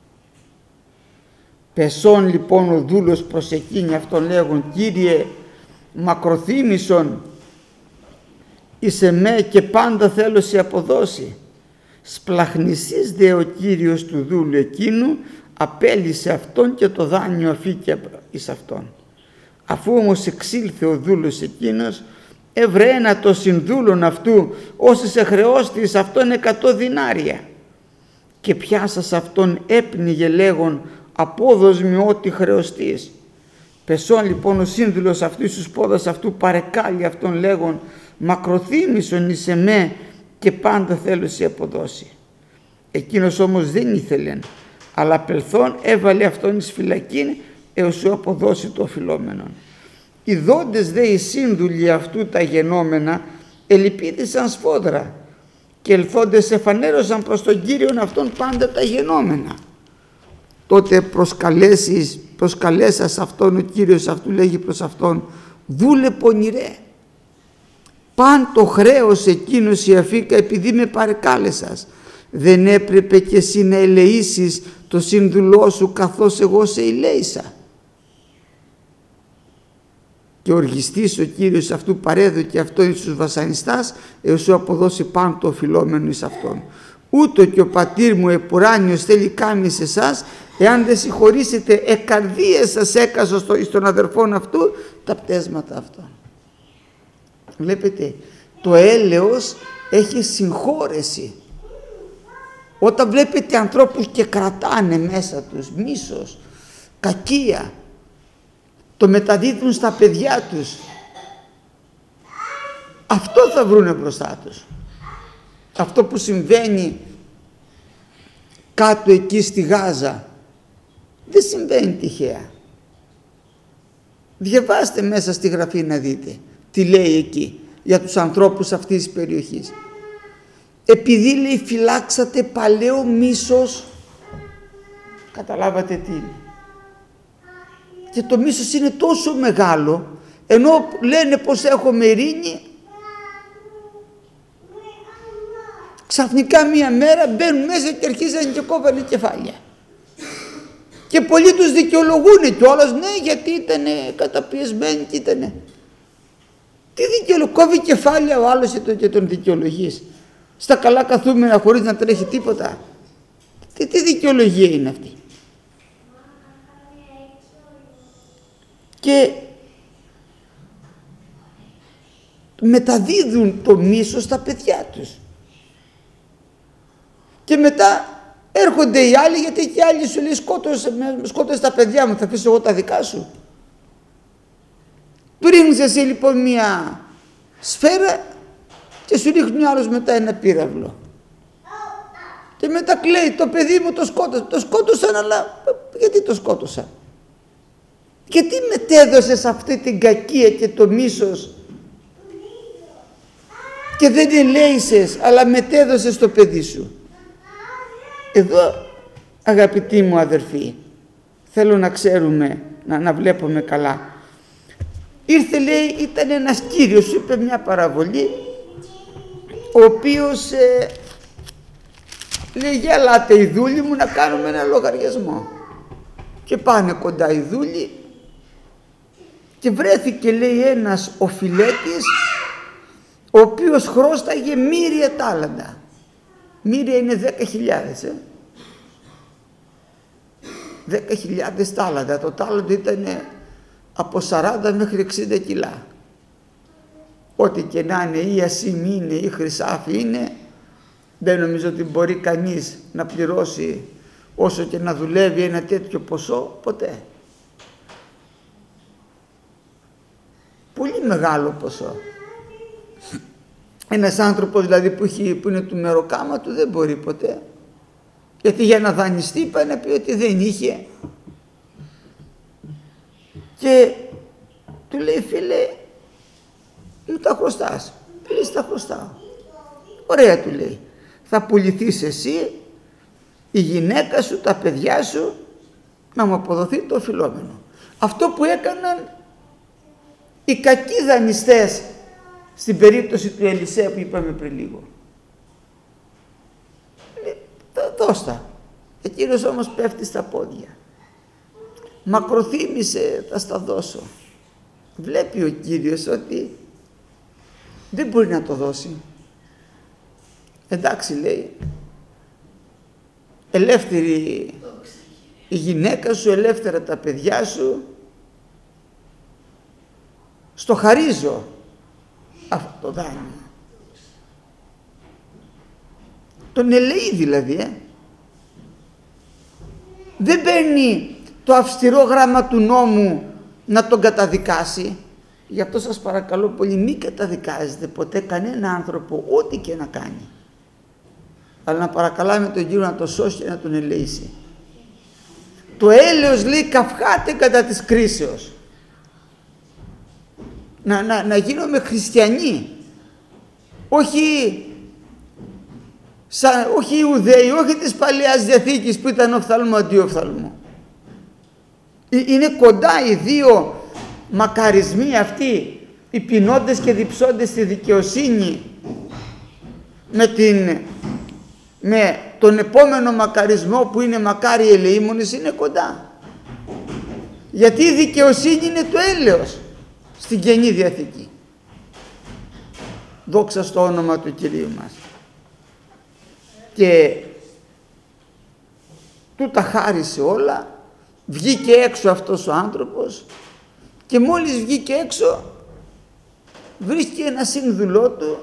Πεσών λοιπόν ο δούλος προς εκείνη αυτόν λέγον, Κύριε μακροθύμησον είσαι με και πάντα θέλω σε αποδώσει. Σπλαχνισής δε ο Κύριος του δούλου εκείνου, απέλυσε αυτόν και το δάνειο αφήκε εις αυτόν. Αφού όμως εξήλθε ο δούλος εκείνος, έβρε ένα το συνδούλων αυτού, όσοι σε χρεώστη εις αυτόν εκατό δινάρια. Και πιάσας αυτόν έπνιγε λέγον, απόδος μου ό,τι χρεωστείς. Πεσών λοιπόν ο σύνδουλος αυτού στους πόδας αυτού παρεκάλει αυτόν λέγον, μακροθύμησον είσαι με και πάντα θέλω σε αποδώσει. Εκείνος όμως δεν ήθελε, αλλά απελθόν έβαλε αυτόν εις φυλακήν έως σου αποδώσει το οφειλόμενον. Οι δόντες δε οι σύνδουλοι αυτού τα γενόμενα ελυπήθησαν σφόδρα και ελθόντες εφανέρωσαν προς τον Κύριον αυτόν πάντα τα γενόμενα. Τότε προσκαλέσεις, προσκαλέσας αυτόν ο Κύριος αυτού λέγει προς αυτόν, δούλε πονηρέ, παν το χρέος εκείνος η αφήκα επειδή με παρεκάλεσας. Δεν έπρεπε και εσύ να ελεήσεις το σύνδουλό σου καθώς εγώ σε ελέησα. Και οργιστής ο Κύριος αυτού παρέδωκε αυτόν εις τους βασανιστάς έως σου αποδώσει πάνω το οφειλόμενο εις αυτόν. Ούτω και ο πατήρ μου επουράνιος θέλει κάμει σε εσάς, εάν δεν συγχωρήσετε εκαρδίες σας έκασα στο, στον αδερφόν αυτού τα πτέσματα αυτών. Βλέπετε, το έλεος έχει συγχώρεση. Όταν βλέπετε ανθρώπους και κρατάνε μέσα τους μίσος, κακία, το μεταδίδουν στα παιδιά τους, αυτό θα βρούνε μπροστά τους. Αυτό που συμβαίνει κάτω εκεί στη Γάζα δεν συμβαίνει τυχαία. Διαβάστε μέσα στη Γραφή να δείτε τι λέει εκεί για τους ανθρώπους αυτής της περιοχής. Επειδή λέει φυλάξατε παλαιό μίσος, καταλάβατε τι είναι. Και το μίσος είναι τόσο μεγάλο, ενώ λένε πως έχουμε ειρήνη, ξαφνικά μία μέρα μπαίνουν μέσα και αρχίζουν και κόβανε κεφάλια. Και πολλοί τους δικαιολογούν κιόλας, ναι, γιατί ήταν καταπιεσμένοι και ήτανε. Τι δικαιολογεί, κόβει κεφάλια ο άλλος και τον δικαιολογείς. Στα καλά καθούμενα χωρίς να τρέχει τίποτα. Τι, τι δικαιολογία είναι αυτή. Και μεταδίδουν το μίσος στα παιδιά τους. Και μετά έρχονται οι άλλοι, γιατί και οι άλλοι σου λέει σκότωσε, σκότωσε τα παιδιά μου, θα αφήσω εγώ τα δικά σου. Του ρίχνεις εσύ λοιπόν μια σφαίρα και σου ρίχνει ο άλλος μετά ένα πύραυλο. Και μετά κλαίει, το παιδί μου το σκότωσε. Το σκότωσαν, αλλά γιατί το σκότωσαν. Γιατί μετέδωσες αυτή την κακία και το μίσος και δεν ελέησες, αλλά μετέδωσες το παιδί σου. Εδώ, αγαπητοί μου αδερφοί, θέλω να ξέρουμε, να, να βλέπουμε καλά. Ήρθε, λέει, ήταν ένας κύριος, σου είπε μια παραβολή, ο οποίος ε, λέει, για ελάτε οι δούλοι μου να κάνουμε ένα λογαριασμό. Και πάνε κοντά οι δούλοι και βρέθηκε, λέει, ένας οφειλέτης, ο οποίος χρώσταγε μύρια τάλαντα. Μύρια είναι δέκα χιλιάδες, ε. δέκα χιλιάδες τάλαντα. Το τάλαντο ήταν από σαράντα μέχρι εξήντα κιλά. Ό,τι και να είναι, ή ασήμι είναι, ή χρυσάφι είναι, Δεν νομίζω ότι μπορεί κανείς να πληρώσει όσο και να δουλεύει ένα τέτοιο ποσό, ποτέ. Πολύ μεγάλο ποσό. Ένας άνθρωπος δηλαδή που, έχει, που είναι του μεροκάματου δεν μπορεί ποτέ. Γιατί για να δανειστεί πάει να πει ότι δεν είχε. Και του λέει, φίλε, μου τα χρωστάς. Λέει, τα χρωστάω. Ωραία, του λέει. Θα πουληθείς εσύ, η γυναίκα σου, τα παιδιά σου, να μου αποδοθεί το οφειλόμενο. Αυτό που έκαναν οι κακοί δανειστές στην περίπτωση του Ελισέα που είπαμε πριν λίγο. Λέει, δώστα. Εκείνος όμως πέφτει στα πόδια. Μακροθύμησε, θα στα δώσω. Βλέπει ο Κύριος ότι δεν μπορεί να το δώσει. Εντάξει, λέει, ελεύθερη η γυναίκα σου, ελεύθερα τα παιδιά σου, στο χαρίζω αυτό το δάνειο. Τον ελεεί δηλαδή, ε. Δεν παίρνει το αυστηρό γράμμα του νόμου να τον καταδικάσει. Γι' αυτό σας παρακαλώ πολύ, μην καταδικάζετε ποτέ κανένα άνθρωπο, ό,τι και να κάνει. Αλλά να παρακαλάμε τον Κύριο να το σώσει και να τον ελεήσει. Το έλεος, λέει, καυχάται κατά της κρίσεως. Να, να, να γίνομαι χριστιανοί. Όχι, σαν, όχι Ιουδαίοι, όχι της Παλαιάς Διαθήκης που ήταν οφθαλμό αντί οφθαλμού. Είναι κοντά οι δύο μακαρισμοί αυτοί, οι πεινώντες και διψώντες στη δικαιοσύνη, με, την, με τον επόμενο μακαρισμό που είναι μακάρι ελεήμονες, είναι κοντά. Γιατί η δικαιοσύνη είναι το έλεος στην Καινή Διαθήκη. Δόξα στο όνομα του Κυρίου μας. Και του τα χάρισε όλα, βγήκε έξω αυτός ο άνθρωπος και μόλις βγήκε έξω βρίσκει ένα σύνδουλό του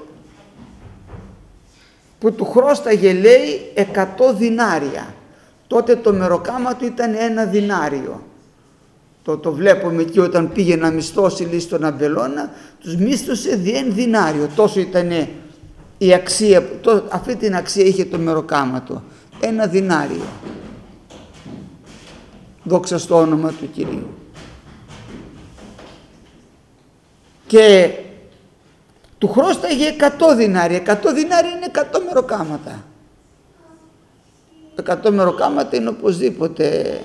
που του χρώσταγε, λέει, εκατό δινάρια. Τότε το μεροκάμα του ήταν ένα δινάριο. Το, το βλέπουμε εκεί όταν πήγε να μισθώσει, λέει, στον αμπελώνα, τους μίσθωσε διέν δινάριο. Τόσο ήταν η αξία, το, αυτή την αξία είχε το μεροκάμα του. Ένα δινάριο. Δόξα στο όνομα του Κυρίου. Και του χρώσταγε εκατό δινάρια. εκατό δινάρια είναι εκατό μεροκάματα. εκατό μεροκάματα είναι οπωσδήποτε.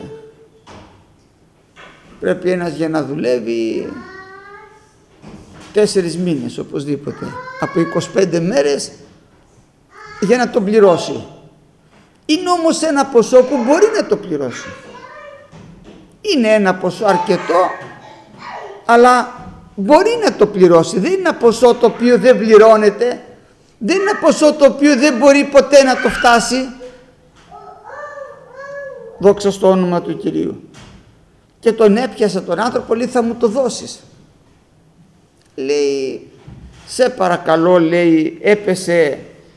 Πρέπει ένας για να δουλεύει τέσσερις μήνες οπωσδήποτε. Από είκοσι πέντε μέρες για να τον πληρώσει. Είναι όμως ένα ποσό που μπορεί να το πληρώσει. Είναι ένα ποσό αρκετό, αλλά μπορεί να το πληρώσει. Δεν είναι ένα ποσό το οποίο δεν πληρώνεται. Δεν είναι ένα ποσό το οποίο δεν μπορεί ποτέ να το φτάσει. Δόξα στο όνομα του Κυρίου. Και τον έπιασε τον άνθρωπο, λέει, θα μου το δώσεις. Λέει, σε παρακαλώ, λέει, έπεσε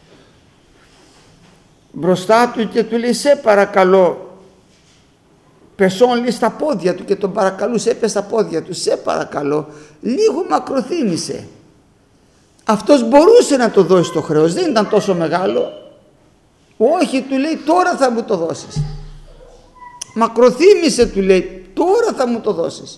μπροστά του και του λέει, σε παρακαλώ, πεσόν, λέει, στα πόδια του και τον παρακαλούσε, έπεσε στα πόδια του, σε παρακαλώ, λίγο μακροθύμησε. Αυτός μπορούσε να το δώσει το χρέος, δεν ήταν τόσο μεγάλο. Όχι, του λέει, τώρα θα μου το δώσεις. Μακροθύμησε, του λέει, τώρα θα μου το δώσεις.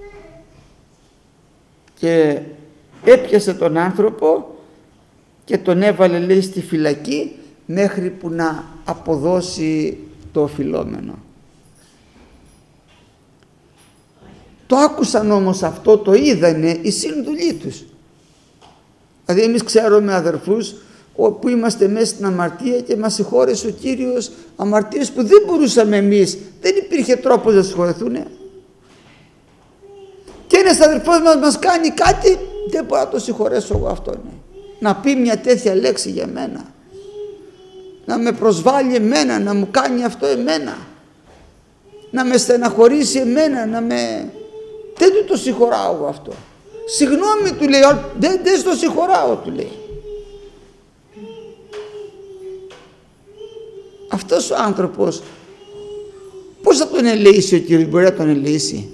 Και έπιασε τον άνθρωπο και τον έβαλε, λέει, στη φυλακή μέχρι που να αποδώσει το οφειλόμενο. Το άκουσαν όμως αυτό, το είδανε οι σύνδουλοι τους. Δηλαδή εμείς ξέρουμε αδερφούς που είμαστε μέσα στην αμαρτία και μας συγχώρεσε ο Κύριος αμαρτίες που δεν μπορούσαμε εμείς, δεν υπήρχε τρόπος να συγχωρεθούν. Και ένας αδερφός μας μας κάνει κάτι, δεν μπορώ να το συγχωρέσω εγώ αυτόν. Να πει μια τέτοια λέξη για μένα, να με προσβάλλει εμένα, να μου κάνει αυτό εμένα, να με στεναχωρήσει εμένα, να με... δεν του το συγχωράω εγώ αυτό. Συγγνώμη, του λέει, δεν, δεν στο συγχωράω, του λέει. αυτός ο άνθρωπος πώς θα τον ελεήσει ο Κύριος? Μπορεί να τον ελεήσει?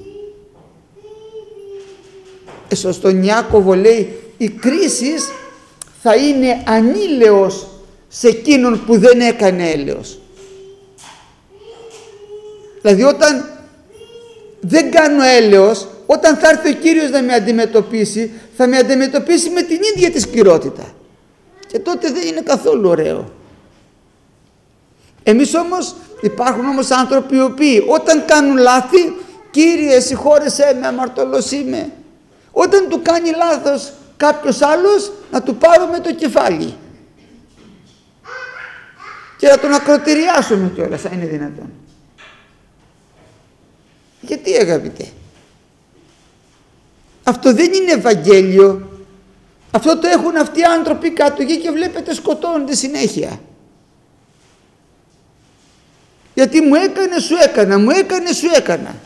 Ε, στον Ιάκωβο λέει η κρίση θα είναι ανήλαιος σε εκείνον που δεν έκανε έλεος. Δηλαδή όταν δεν κάνω έλεος, όταν θα έρθει ο Κύριος να με αντιμετωπίσει, θα με αντιμετωπίσει με την ίδια τη σκληρότητα και τότε δεν είναι καθόλου ωραίο. Εμείς όμως, υπάρχουν όμως άνθρωποι οι οποίοι όταν κάνουν λάθη, Κύριε συγχώρεσέ με, αμαρτωλός είμαι. Όταν του κάνει λάθος κάποιος άλλος, να του πάρουμε το κεφάλι και να τον ακροτηριάσουμε κιόλας, αν είναι δυνατόν. Γιατί αγαπητέ? Αυτό δεν είναι Ευαγγέλιο. Αυτό το έχουν αυτοί οι άνθρωποι κάτω εκεί και βλέπετε σκοτώνονται συνέχεια. Γιατί μου έκανε, σου έκανα, μου έκανε, σου έκανα.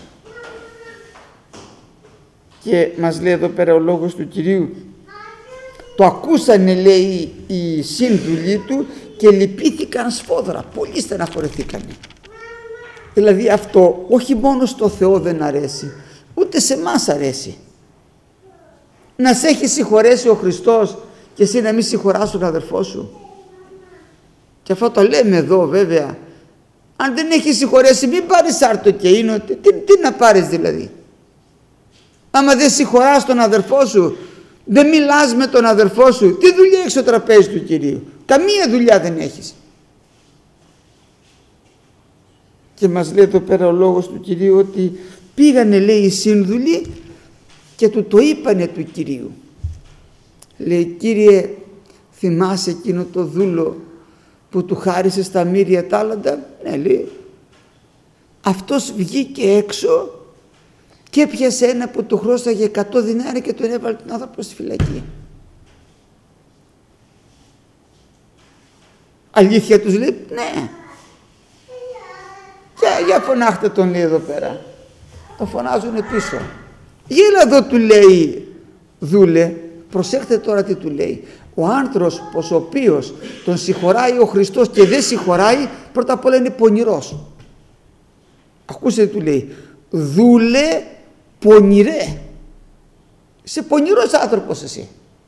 Και μας λέει εδώ πέρα ο λόγος του Κυρίου, το ακούσανε λέει οι σύνδουλοι του και λυπήθηκαν σφόδρα, πολύ στεναχωρηθήκανε. Δηλαδή αυτό όχι μόνο στο Θεό δεν αρέσει, ούτε σε μας αρέσει. Να σε έχει συγχωρέσει ο Χριστός και εσύ να μην συγχωράς τον αδερφό σου. Και αυτό το λέμε εδώ βέβαια. Αν δεν έχει συγχωρέσει μην πάρεις άρτο και ίνο, τι, τι, τι να πάρεις δηλαδή? Άμα δεν συγχωράς τον αδερφό σου, δεν μιλάς με τον αδερφό σου, τι δουλειά έχεις στο τραπέζι του Κυρίου? Καμία δουλειά δεν έχεις. Και μας λέει εδώ πέρα ο λόγος του Κυρίου ότι πήγανε λέει οι σύνδουλοι και του το είπανε του Κυρίου. Λέει, Κύριε, θυμάσαι εκείνο το δούλο που του χάρισε στα μύρια τάλαντα? Ναι, λέει. Αυτός βγήκε έξω και έπιασε ένα που του χρώσταγε εκατό δινάρια και τον έβαλε τον άνθρωπο στη φυλακή. Αλήθεια τους λέει? Ναι. Και για φωνάχτε τον λέει εδώ πέρα. Το φωνάζουν πίσω. Γέλα εδώ του λέει, δούλε, προσέχτε τώρα τι του λέει. Ο άνθρωπος ο οποίος τον συγχωράει ο Χριστός και δεν συγχωράει, πρώτα απ' όλα είναι πονηρός. Ακούστε τι του λέει, δούλε πονηρέ. Είσαι πονηρός άνθρωπος εσύ.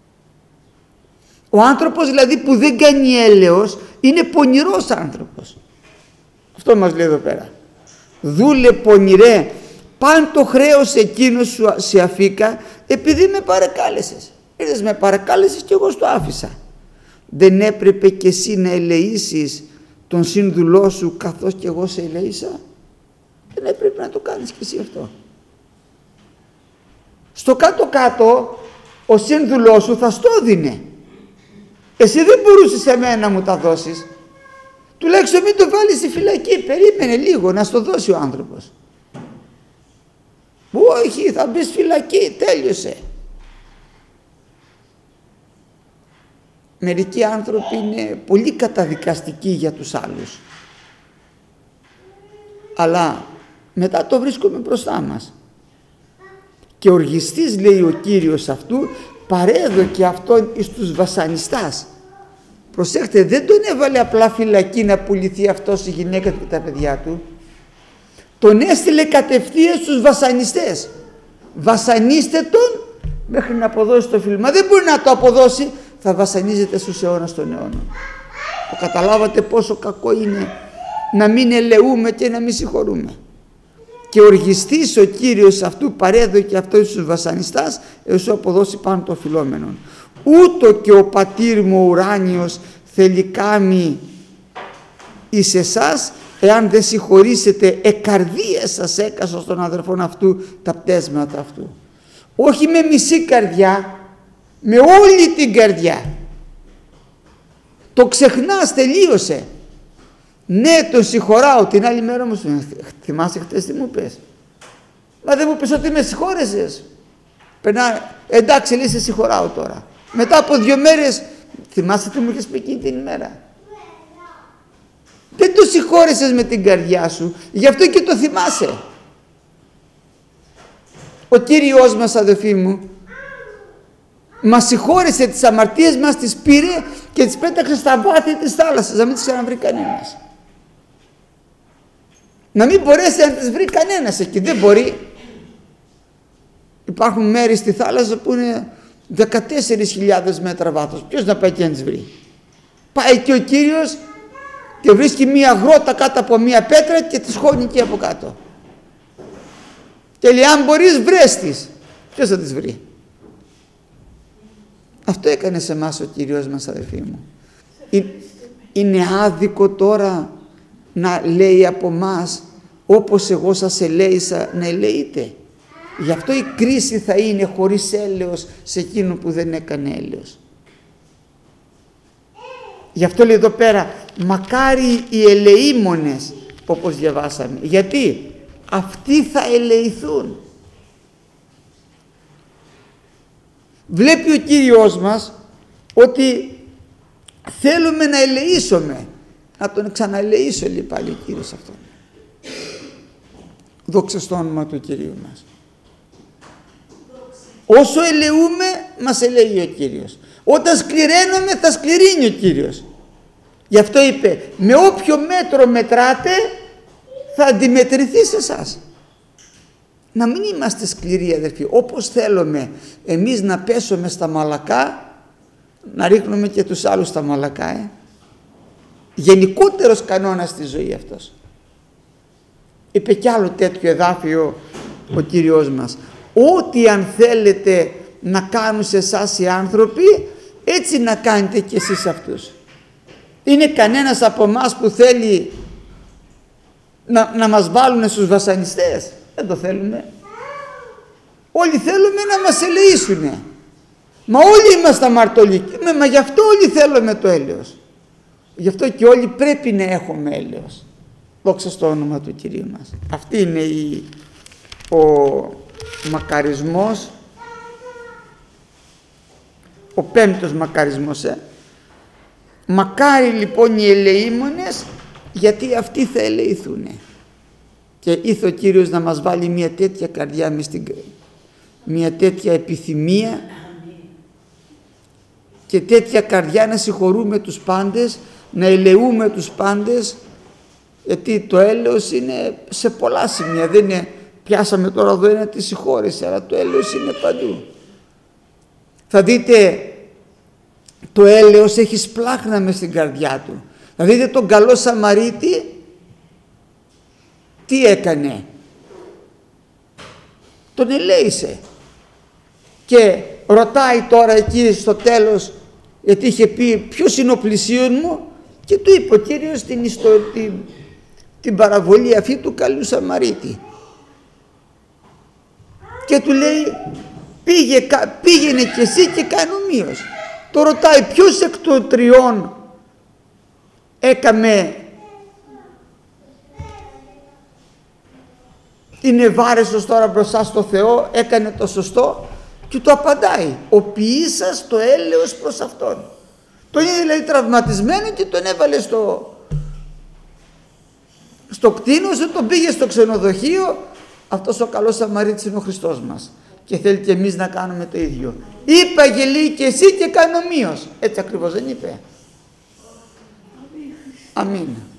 Ο άνθρωπος δηλαδή που δεν κάνει έλεος είναι πονηρός άνθρωπος. Αυτό μας λέει εδώ πέρα. Δούλε πονηρέ, παν το χρέος εκείνο σου σε αφήκα επειδή με παρακάλεσες. Είδες, με παρακάλεσες και εγώ στο άφησα. Δεν έπρεπε και εσύ να ελεήσεις τον σύνδουλό σου καθώς και εγώ σε ελεήσα? Δεν έπρεπε να το κάνεις και εσύ αυτό? Στο κάτω-κάτω ο σύνδουλός σου θα στο δίνε. Εσύ δεν μπορούσες εμένα να μου τα δώσεις. Τουλάχιστον μην το βάλεις στη φυλακή, περίμενε λίγο να στο δώσει ο άνθρωπος. Όχι, θα μπεις φυλακή, τέλειωσε. Μερικοί άνθρωποι είναι πολύ καταδικαστικοί για τους άλλους, αλλά μετά το βρίσκουμε μπροστά μας. Και οργιστής, λέει ο Κύριος αυτού, παρέδωκε αυτόν εις τους βασανιστάς. Προσέχτε, δεν τον έβαλε απλά φυλακή να πουληθεί αυτός, η γυναίκα και τα παιδιά του. Τον έστειλε κατευθείαν στους βασανιστές. Βασανίστε τον μέχρι να αποδώσει το φίλμα. Δεν μπορεί να το αποδώσει, θα βασανίζεται στους αιώνας των αιώνων. Το καταλάβατε πόσο κακό είναι να μην ελεούμε και να μην συγχωρούμε? Και οργιστής ο Κύριος αυτού παρέδωκε αυτό στους βασανιστάς έως σου αποδώσει πάνω το φιλόμενον. Ούτω και ο πατήρ μου ο ουράνιος θέλει κάμει εις εσάς, εάν δεν συγχωρήσετε εκαρδίες σας έκασα στον αδερφόν αυτού τα πτέσματα αυτού. Όχι με μισή καρδιά, με όλη την καρδιά. Το ξεχνάς, τελείωσε. Ναι, τον συγχωράω. Την άλλη μέρα όμως, θυμάσαι χτες τι μου πες? Μα δεν μου πες ότι με συγχώρεσες? Περνά, εντάξει, λέει, σε συγχωράω τώρα. Μετά από δύο μέρες, θυμάσαι τι μου είχες πει εκείνη την ημέρα? Δεν το συγχώρεσες με την καρδιά σου, γι' αυτό και το θυμάσαι. Ο Κύριος μας, αδελφοί μου, μας συγχώρεσε τις αμαρτίες μας, τις πήρε και τις πέταξε στα βάθη της θάλασσας, να μην τις ξαναβρει κανένας. Να μην μπορέσει να τις βρει κανένας εκεί, δεν μπορεί. Υπάρχουν μέρη στη θάλασσα που είναι δεκατέσσερις χιλιάδες μέτρα βάθος. Ποιος να πάει και να τις βρει? Πάει και ο Κύριος και βρίσκει μία γρότα κάτω από μία πέτρα και τη σχώνει εκεί από κάτω. Και λέει, αν μπορείς βρες τις. Ποιος θα τις βρει? Αυτό έκανε σε εμάς ο Κύριος μας, αδελφοί μου. Είναι άδικο τώρα να λέει από μας, όπως εγώ σας ελέησα, να ελεείτε? Γι' αυτό η κρίση θα είναι χωρίς έλεος σε εκείνο που δεν έκανε έλεος. Γι' αυτό λέει εδώ πέρα, μακάρι οι ελεήμονες, όπως διαβάσαμε. Γιατί? Αυτοί θα ελεηθούν. Βλέπει ο Κύριος μας ότι θέλουμε να ελεήσουμε. Να τον ξαναελεήσω, λέει πάλι ο Κύριος αυτόν. Δόξα στο όνομα του Κυρίου μας. Όσο ελεούμε, μας ελέει ο Κύριος. Όταν σκληραίνουμε, θα σκληρύνει ο Κύριος. Γι' αυτό είπε, με όποιο μέτρο μετράτε, θα αντιμετρηθεί σε εσάς. Να μην είμαστε σκληροί, αδερφοί. Όπως θέλουμε εμείς να πέσουμε στα μαλακά, να ρίχνουμε και τους άλλους στα μαλακά. Ε. Γενικότερος κανόνας στη ζωή αυτός. Είπε κι άλλο τέτοιο εδάφιο ο Κύριος μας. Ό,τι αν θέλετε να κάνουν σε εσάς οι άνθρωποι, έτσι να κάνετε κι εσείς αυτούς. Είναι κανένας από εμάς που θέλει να, να μας βάλουν στους βασανιστές? Δεν το θέλουμε. Όλοι θέλουμε να μας ελεήσουνε. Μα όλοι είμαστε αμαρτωλοί. Μα, μα γι' αυτό όλοι θέλουμε το έλεος. Γι' αυτό και όλοι πρέπει να έχουμε έλεος. Δόξα στο όνομα του Κυρίου μας. Αυτή είναι η, ο μακαρισμός, ο πέμπτος μακαρισμός. Ε. Μακάρι λοιπόν οι ελεήμονες, γιατί αυτοί θα ελεηθούν. Και ήθελε ο Κύριος να μας βάλει μια τέτοια καρδιά, μες στην, μια τέτοια επιθυμία και τέτοια καρδιά να συγχωρούμε τους πάντες, να ελεούμε τους πάντες, γιατί το έλεος είναι σε πολλά σημεία. Δεν είναι, πιάσαμε τώρα εδώ ένα τη συγχώρεση, αλλά το έλεος είναι παντού. Θα δείτε, το έλεος έχει σπλάχνα μες στην καρδιά του. Θα δείτε τον καλό Σαμαρίτη, τι έκανε? Τον ελέησε. Και ρωτάει τώρα εκεί στο τέλος, γιατί είχε πει ποιος είναι ο πλησίον μου, και του είπε ο Κύριος την, ιστο, την, την παραβολή αυτή του καλού Σαμαρίτη. Και του λέει, πήγε, πήγαινε κι εσύ και κάνε ομοίως. Το ρωτάει, ποιος εκ των τριών έκαμε, είναι βάρεσος τώρα μπροστά στο Θεό, έκανε το σωστό? Και του απαντάει, ο ποιήσας το έλεος προς αυτόν. Τον είδε δηλαδή τραυματισμένο και τον έβαλε στο, στο κτίνος, τον πήγε στο ξενοδοχείο. Αυτός ο καλός Σαμαρίτης είναι ο Χριστός μας και θέλει και εμείς να κάνουμε το ίδιο. Είπαγε λέει και εσύ και κάνε ομοίως. Έτσι ακριβώς δεν είπε? Αμήν.